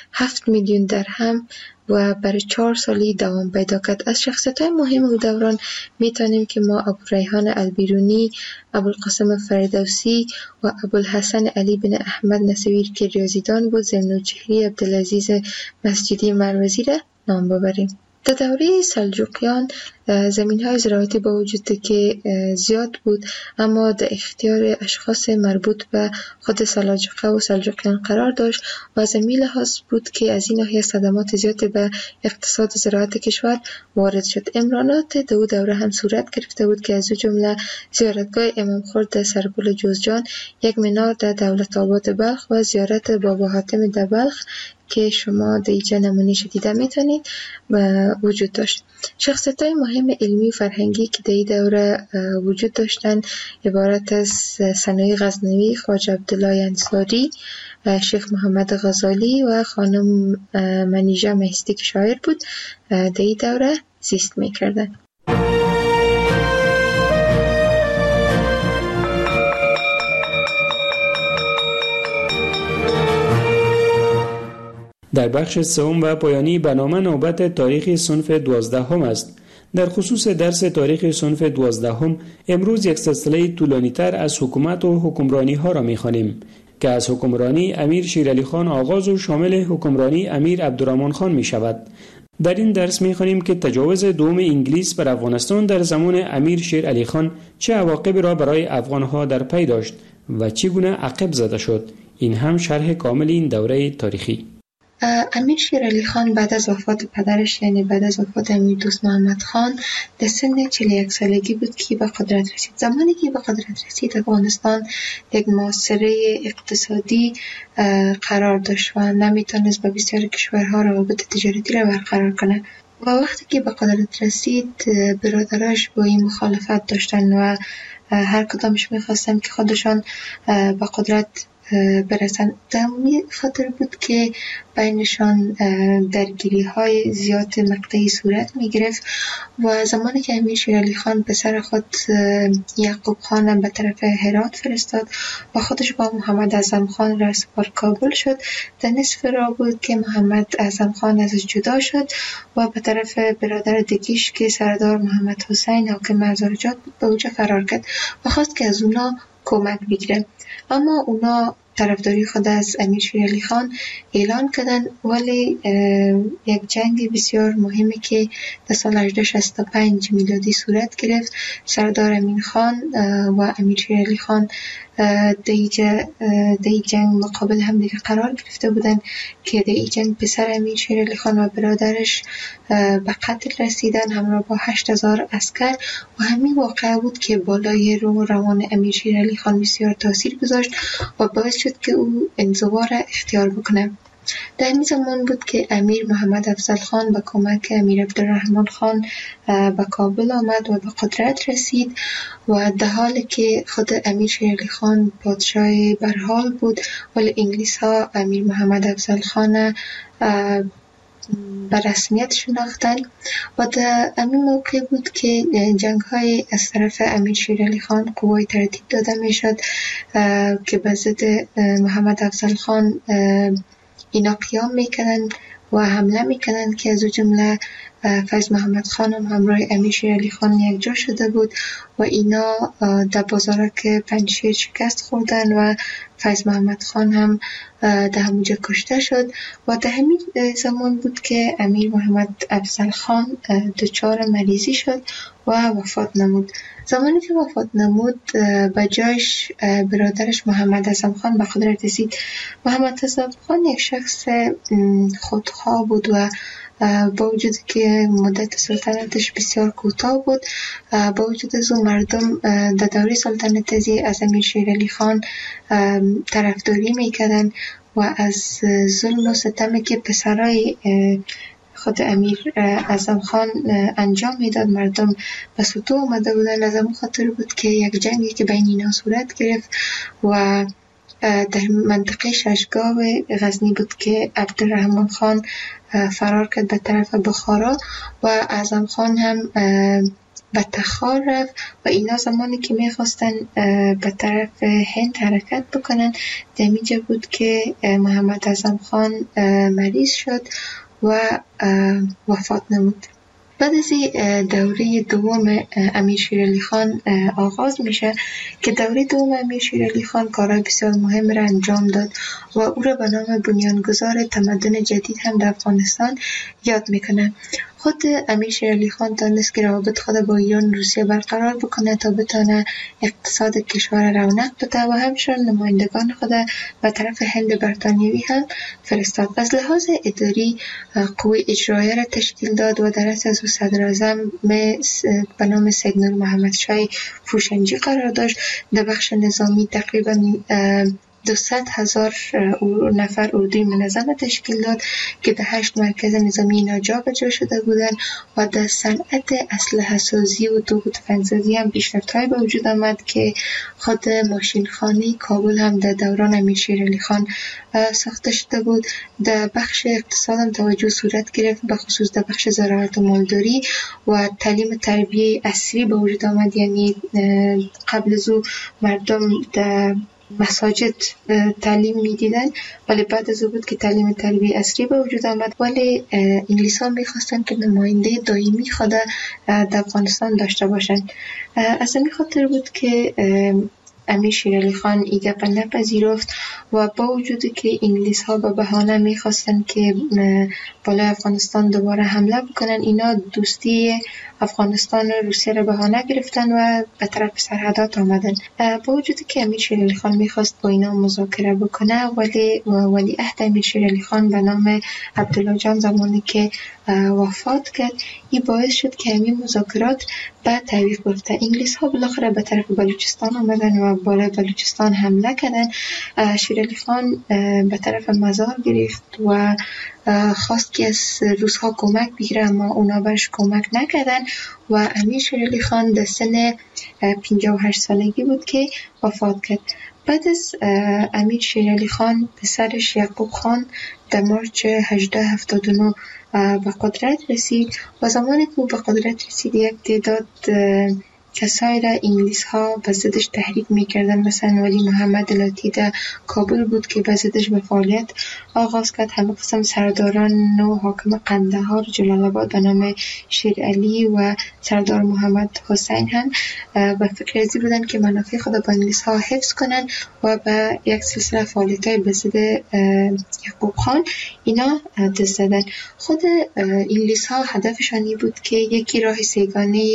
Speaker 20: 7 میلیون درهم و برای 4 سالی دوام پیدا کرد. از شخصیت‌های مهم او دوران میتونیم که ما ابوریحان البیرونی، ابوالقاسم فردوسی و ابوالحسن علی بن احمد نصویر که ریاضیدان بود، ضمن‌الجوهری عبدالعزیز مسجدی مروزی را نام ببریم. در دوره سلجوقیان زمین‌های زراعتی با وجود که زیاد بود، اما در اختیار اشخاص مربوط به خود سلاجقه و سلجوقیان قرار داشت و از این لحاظ بود که از این ناحیه صدمات زیاد به اقتصاد و زراعت کشور وارد شد. امرانات در او دوره هم صورت گرفته بود که از او جمله زیارتگاه امام خرد سرپل جوزجان، یک منار در دولت آباد بلخ و زیارت بابا حاتم در بلخ که شما در اینجا نمونه‌اش دیده میتونید وجود داشت. شخصیت‌های مهم علمی و فرهنگی که در این دوره وجود داشتن عبارت از ثنایی غزنوی، خواجه عبدالله انصاری، شیخ محمد غزالی و خانم منیژه مهستی که شاعر بود در این دوره زیست میکردن.
Speaker 19: در بخش سوم و پایانی برنامه نوبت تاریخ صنف 12 است. در خصوص درس تاریخ صنف 12 امروز یک سلسله طولانی‌تر از حکومت و حکمرانی ها را می‌خوانیم که از حکمرانی امیر شیرعلی خان آغاز و شامل حکمرانی امیر عبدالرحمن خان می شود. در این درس می‌خوانیم که تجاوز دوم انگلیس بر افغانستان در زمان امیر شیرعلی خان چه عواقبی را برای افغان‌ها در پی داشت و چگونه عقب زده شد. این هم شرح کامل این دوره تاریخی.
Speaker 20: امیر شیرعلی خان بعد از وفات پدرش، یعنی بعد از وفات امیر دوست محمد خان، در سن 41 سالگی بود که به قدرت رسید. زمانی که به قدرت رسید افغانستان یک معاصره اقتصادی قرار داشت و نمیتونست با بسیار کشورها روابط تجارتی را برقرار کنه و وقتی که به قدرت رسید برادراش با این مخالفت داشتن و هر کدامش میخواستن که خودشان به قدرت برسن. در خاطر بود که بینشان درگیری های زیاد مقطعی صورت می گرفت و زمانی که امیر شیرعلی خان پسر خود یعقوب خان به طرف هرات فرستاد و خودش با محمد اعظم خان را سپار کابل شد، در نصف راه بود که محمد اعظم خان ازش جدا شد و به طرف برادر دیگیش که سردار محمد حسین حاکم هزارجات بود به اوجه فرار کرد و خواست که از اونا کمک بگیره، اما اونا طرفداری خود از امیر شیرعلی خان اعلان کردن. ولی یک جنگ بسیار مهمی که در سال 1865 میلادی صورت گرفت، سردار امین خان و امیر شیرعلی خان در جنگ مقابل هم دیگه قرار گرفته بودن که در این جنگ پسر امیر شیرعلی خان و برادرش به قتل رسیدن همراه با 8000 عسکر و همین واقعه بود که بالای روان امیر شیرعلی خان بسیار تاثیر گذاشت و باعث شد که او انزوا را اختیار بکنه. در این زمان بود که امیر محمد افضل خان با کمک امیر عبدالرحمن خان به کابل آمد و به قدرت رسید و در حالی که خود امیر شیرعلی خان پادشاه برحال بود، ولی انگلیس ها امیر محمد افضل خان به رسمیت شناختن و در همین موقع بود که جنگ های از طرف امیر شیرعلی خان قوای ترتیب داده می شد که به ضد محمد افضل خان اینا قیام میکنن و حمله میکنن که از جمله فیض محمد خان هم همراه امیر شیرعلی خان یک جا شده بود و اینا در بازارک پنجشیر شکست خوردن و فیض محمد خان هم در همونجا کشته شد و در همین زمان بود که امیر محمد افضل خان دچار مریضی شد و وفات نمود. زمانی که وفات نمود به جایش برادرش محمد اعظم خان به قدرت رسید. محمد اعظم خان یک شخص خودخواه بود و با وجود که مدت سلطنتش بسیار کوتاه بود، با وجود از اون مردم در دوره سلطنت از امیر شیرعلی خان طرفداری میکردن و از ظلم و ستمی که پسرای خود امیر اعظم خان انجام میداد مردم به سطوح آمده بودن. از همون خاطر بود که یک جنگی که بین اینا صورت گرفت و در منطقه ششگاه غزنی بود که عبدالرحمن خان فرار کرد به طرف بخارا و اعظم خان هم به تخار رفت و اینا زمانی که میخواستن به طرف هند حرکت بکنن در اینجا بود که محمد اعظم خان مریض شد و وفات نمود. بعد از دوره دوم امیر شیرعلی خان آغاز میشه که دوره دوم امیر شیرعلی خان کارهای بسیار مهم را انجام داد و او را به نام بنیانگذار تمدن جدید هم در افغانستان یاد میکنه. خود امیر شیرعلی خان دانست که روابط خود با ایران روسیه برقرار بکنه تا بتونه اقتصاد کشور رونق بده و همچنین نمایندگان خود به طرف هند برطانیوی هم فرستاد. از لحاظ اداری قوه اجرایه را تشکیل داد و در از صدراعظم به نام سید نور محمد شاه فروشنجی قرار داشت. در بخش نظامی تقریبا 200,000 نفر اردوی منظم تشکیل داد که در 8 مرکز نظامی اینا جابجا شده بودند و در صنعت اسلحه سازی و توپ و تفنگ‌سازی هم پیشرفت‌های به وجود آمد که خود ماشینخانه کابل هم در دوران امیر شیرعلی خان ساخته شده بود. در بخش اقتصاد هم توجه صورت گرفت، به خصوص در بخش زراعت و مالداری و تعلیم تربیه عصری به وجود آمد. یعنی قبل از او مردم در مساجد تعلیم میدیدن ولی بعد از او بود که تعلیم تربیه عصری به وجود آمد. ولی انگلیس ها میخواستن که نماینده دائمی خود در افغانستان داشته باشند. از این خاطر بود که امیر شیرعلی خان این گپ نپذیرفت و با وجودی که انگلیس ها به بهانه میخواستن که بالای افغانستان دوباره حمله بکنن، اینا دوستی افغانستان و روسیه را بهانه گرفتن و به طرف سرحدات آمدن. با وجودی که امیر شیرعلی خان میخواست با اینا مذاکره بکنه ولی ولیعهد امیر شیرعلی خان به نام عبدالله جان زمانی که وفات کرد، این باعث شد که همین مذاکرات به تعویق بیفته. انگلیس ها بالاخره به طرف بلوچستان آمدن و بالای بلوچستان حمله کردن. شیرعلی خان به طرف مزار گرفت و خواست که از روس ها کمک بگیره اما اونا برش کمک نکردن و امیر شیرعلی خان در سن 58 سالگی بود که وفات کرد. بعد از امیر شیرعلی خان پسرش یعقوب خان در مارچ 1879 به قدرت رسید و زمانی که او به قدرت رسید یک تعداد کسایی را انگلیس ها به ضدش تحریک میکردن. مثلا ولی محمد لاتی در کابل بود که به ضدش به فعالیت آغاز کرد. همه قسم سرداران و حاکم قندهار، جلال آباد به نام شیرعلی و سردار محمد حسین هم به فکر ازی بودن که منافع خود با انگلیس ها حفظ کنن و به یک سلسله فعالیت های به ضد یعقوب خان اینا دست زدن. خود انگلیس ها هدفشان این بود که یکی راه سیگانه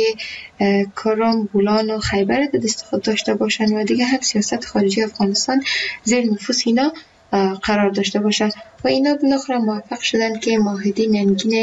Speaker 20: کرم، بولان و خیبر در دست خود داشته باشند و دیگه هم سیاست خارجی افغانستان زیر نفوذ اینا قرار داشته باشند و اینا بالاخره موفق شدن که معاهده ننگین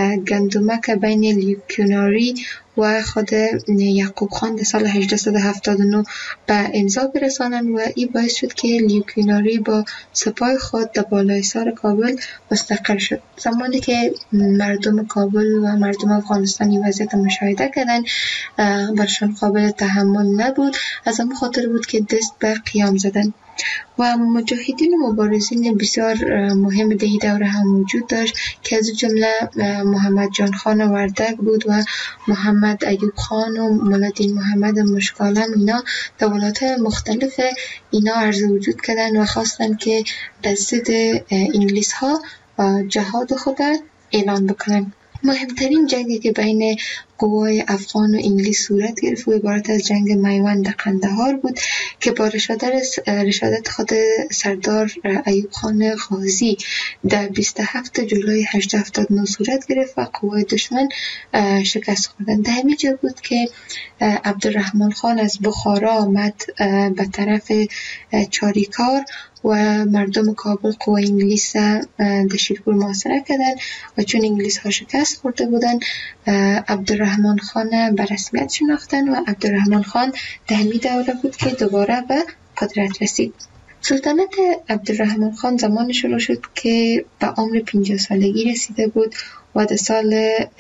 Speaker 20: گندمک بین لیوکیناری و خود یعقوب خان در سال 1879 به امضا برسانند و این باعث شد که لیوکیناری با سپاه خود در بالای سر کابل مستقر شد. زمانی که مردم کابل و مردم افغانستان این وضعیت مشاهده کردن برشان قابل تحمل نبود. از همون خاطر بود که دست به قیام زدن و مجاهدین و مبارزین بسیار مهم در این دوره هم وجود داشت که از جمله محمد جان خان وردک بود و محمد ایوب خان و مولادین محمد مشکالم. اینا در ولایات مختلف اینا عرض وجود کردن و خواستن که به ضد انگلیس ها جهاد خود اعلان بکنن. مهمترین جنگی که بین قوای افغان و انگلیس صورت گرفت و عبارت از جنگ میوند قندهار بود که با رشادت خود سردار ایوب خان غازی در 27 جولای 1879 صورت گرفت و قوای دشمن شکست خوردند. در همین جا بود که عبدالرحمن خان از بخارا آمد به طرف چاریکار و مردم کابل قوای انگلیس در شیرپور محاصره کردند و چون انگلیس ها شکست خورده بودند عبدالرحمن خان به رسمیت شناختن و عبدالرحمن خان در همین دوره بود که دوباره به قدرت رسید. سلطنت عبدالرحمن خان زمان شروع شد که به عمر 50 سالگی رسیده بود و در سال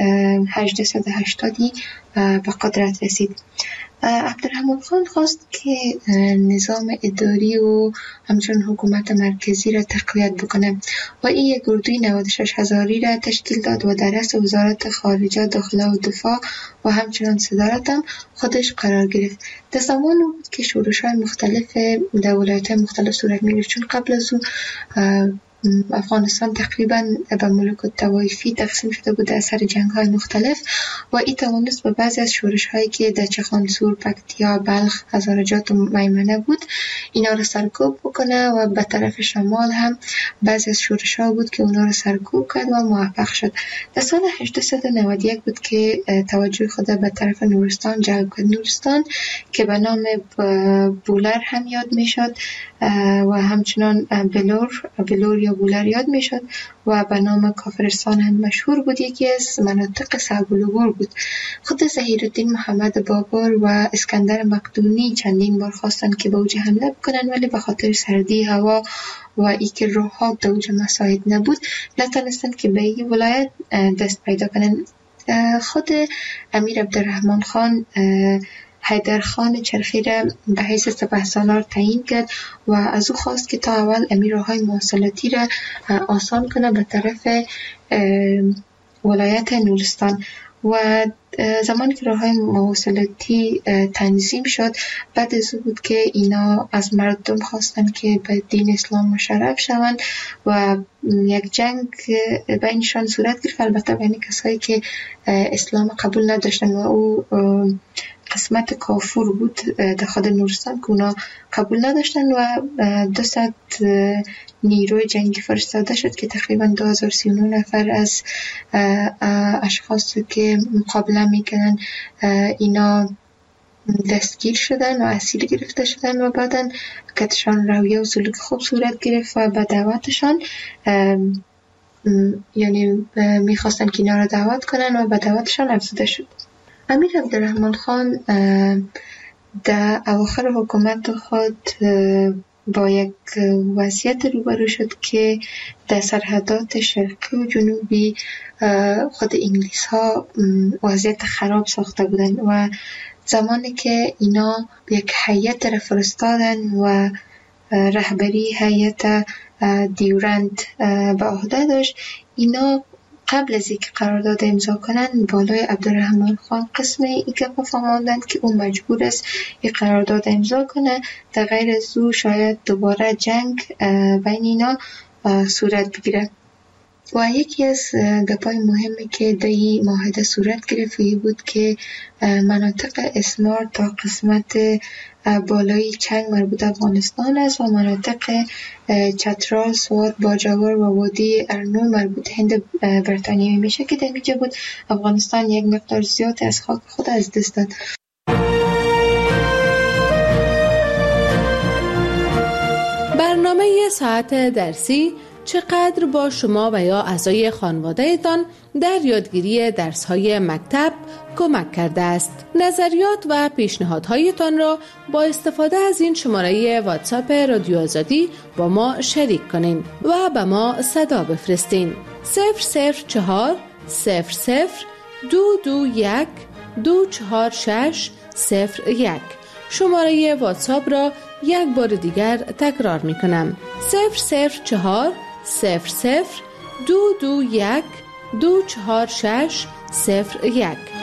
Speaker 20: 1880 به قدرت رسید. عبدالرحمن خان خواست که نظام اداری و همچنین حکومت مرکزی را تقویت بکنه و این یک اردوی 96,000 را تشکیل داد و در رأس وزارت خارجه، داخله و دفاع و همچنین صدارت هم خودش قرار گرفت. در زمان بود که شورش‌های مختلف در ولایت‌های مختلف صورت می‌گرفت، چون قبل از او افغانستان تقریبا به ملوک الطوایفی تقسیم شده بود در اثر جنگ‌های مختلف و این توانست به بعضی از شورش‌هایی که در چخانسور، پکتیا، بلخ، هزارجات و میمنه بود اینا را سرکوب بکنه و به طرف شمال هم بعضی از شورش‌ها بود که اونا را سرکوب کرد و موفق شد. در سال 1891 بود که توجه خود به طرف نورستان جلب کرد. نورستان که به نام بولر هم یاد میشد و همچنان بلور یا بولر یاد میشد و به نام کافرستان هم مشهور بود. یکی از مناطق صعب العبور بود. خود ظهیرالدین محمد بابر و اسکندر مقدونی چندین بار خواستن که به اوج حمله بکنن ولی به خاطر سردی هوا و ای که راه‌ها به اوج مساعد نبود نتونستن که به این ولایت دست پیدا کنن. خود امیر عبدالرحمن خان حیدر خان چرخی را به حیث سپهسالار تعیین کرد و از او خواست که تا اول امیرهای مواصلاتی را آسان کنه به طرف ولایت نورستان و زمانی که راه‌های مواصلاتی تنظیم شد بعد از او بود که اینا از مردم خواستن که به دین اسلام مشرف شوند و یک جنگ بینشان صورت گرفت، البته بین کسایی که اسلام قبول نداشتن و او قسمت کافور بود در خود نورستان که اونا قبول نداشتن و 200 نیروی جنگی فرستاده شد که تقریبا 2039 نفر از اشخاص که مقابله میکنن اینا دستگیر شدن و اسیر گرفته شدن و بعدن کتشان رویه و سلوک خوب صورت گرفت و به دعوتشان یعنی میخواستن که اینا را دعوت کنن و به دعوتشان افزوده شد. امیر عبدالرحمن خان در اواخر حکومت خود با یک وضعیت روبرو شد که در سرحدات شرقی و جنوبی خود انگلیس ها وضعیت خراب ساخته بودند و زمانی که اینا یک هیئت را فرستادن و رهبری هیئت دیورند به عهده داشت، اینا قبل از اینکه قرارداد امضا کنن بالای عبدالرحمن خان قسم این گپ فهماندند که اون مجبور است این قرارداد امضا کنه، در غیر از او شاید دوباره جنگ بین اینا صورت بگیره. و یکی از گپای مهمی که در این معاهده صورت گرفت بود که مناطق اسمار تا قسمت بالای چنگ مربوط افغانستان است و مناطق چترال، سوات، باجوار و وادی ارنو مربوط هند بریتانیایی میشه که در اینجا بود افغانستان یک مقدار زیاد از خاک خود از دست داد.
Speaker 18: برنامه ساعت درسی چقدر با شما و یا اعضای خانواده‌تان در یادگیری درس‌های مکتب کمک کرده است. نظریات و پیشنهادهایتان را با استفاده از این شماره واتساپ رادیو آزادی با ما شریک کنین و به ما صدا بفرستین. 004 00 221 246 01. شماره واتساپ را یک بار دیگر تکرار می کنم. 004 00 221 246 01.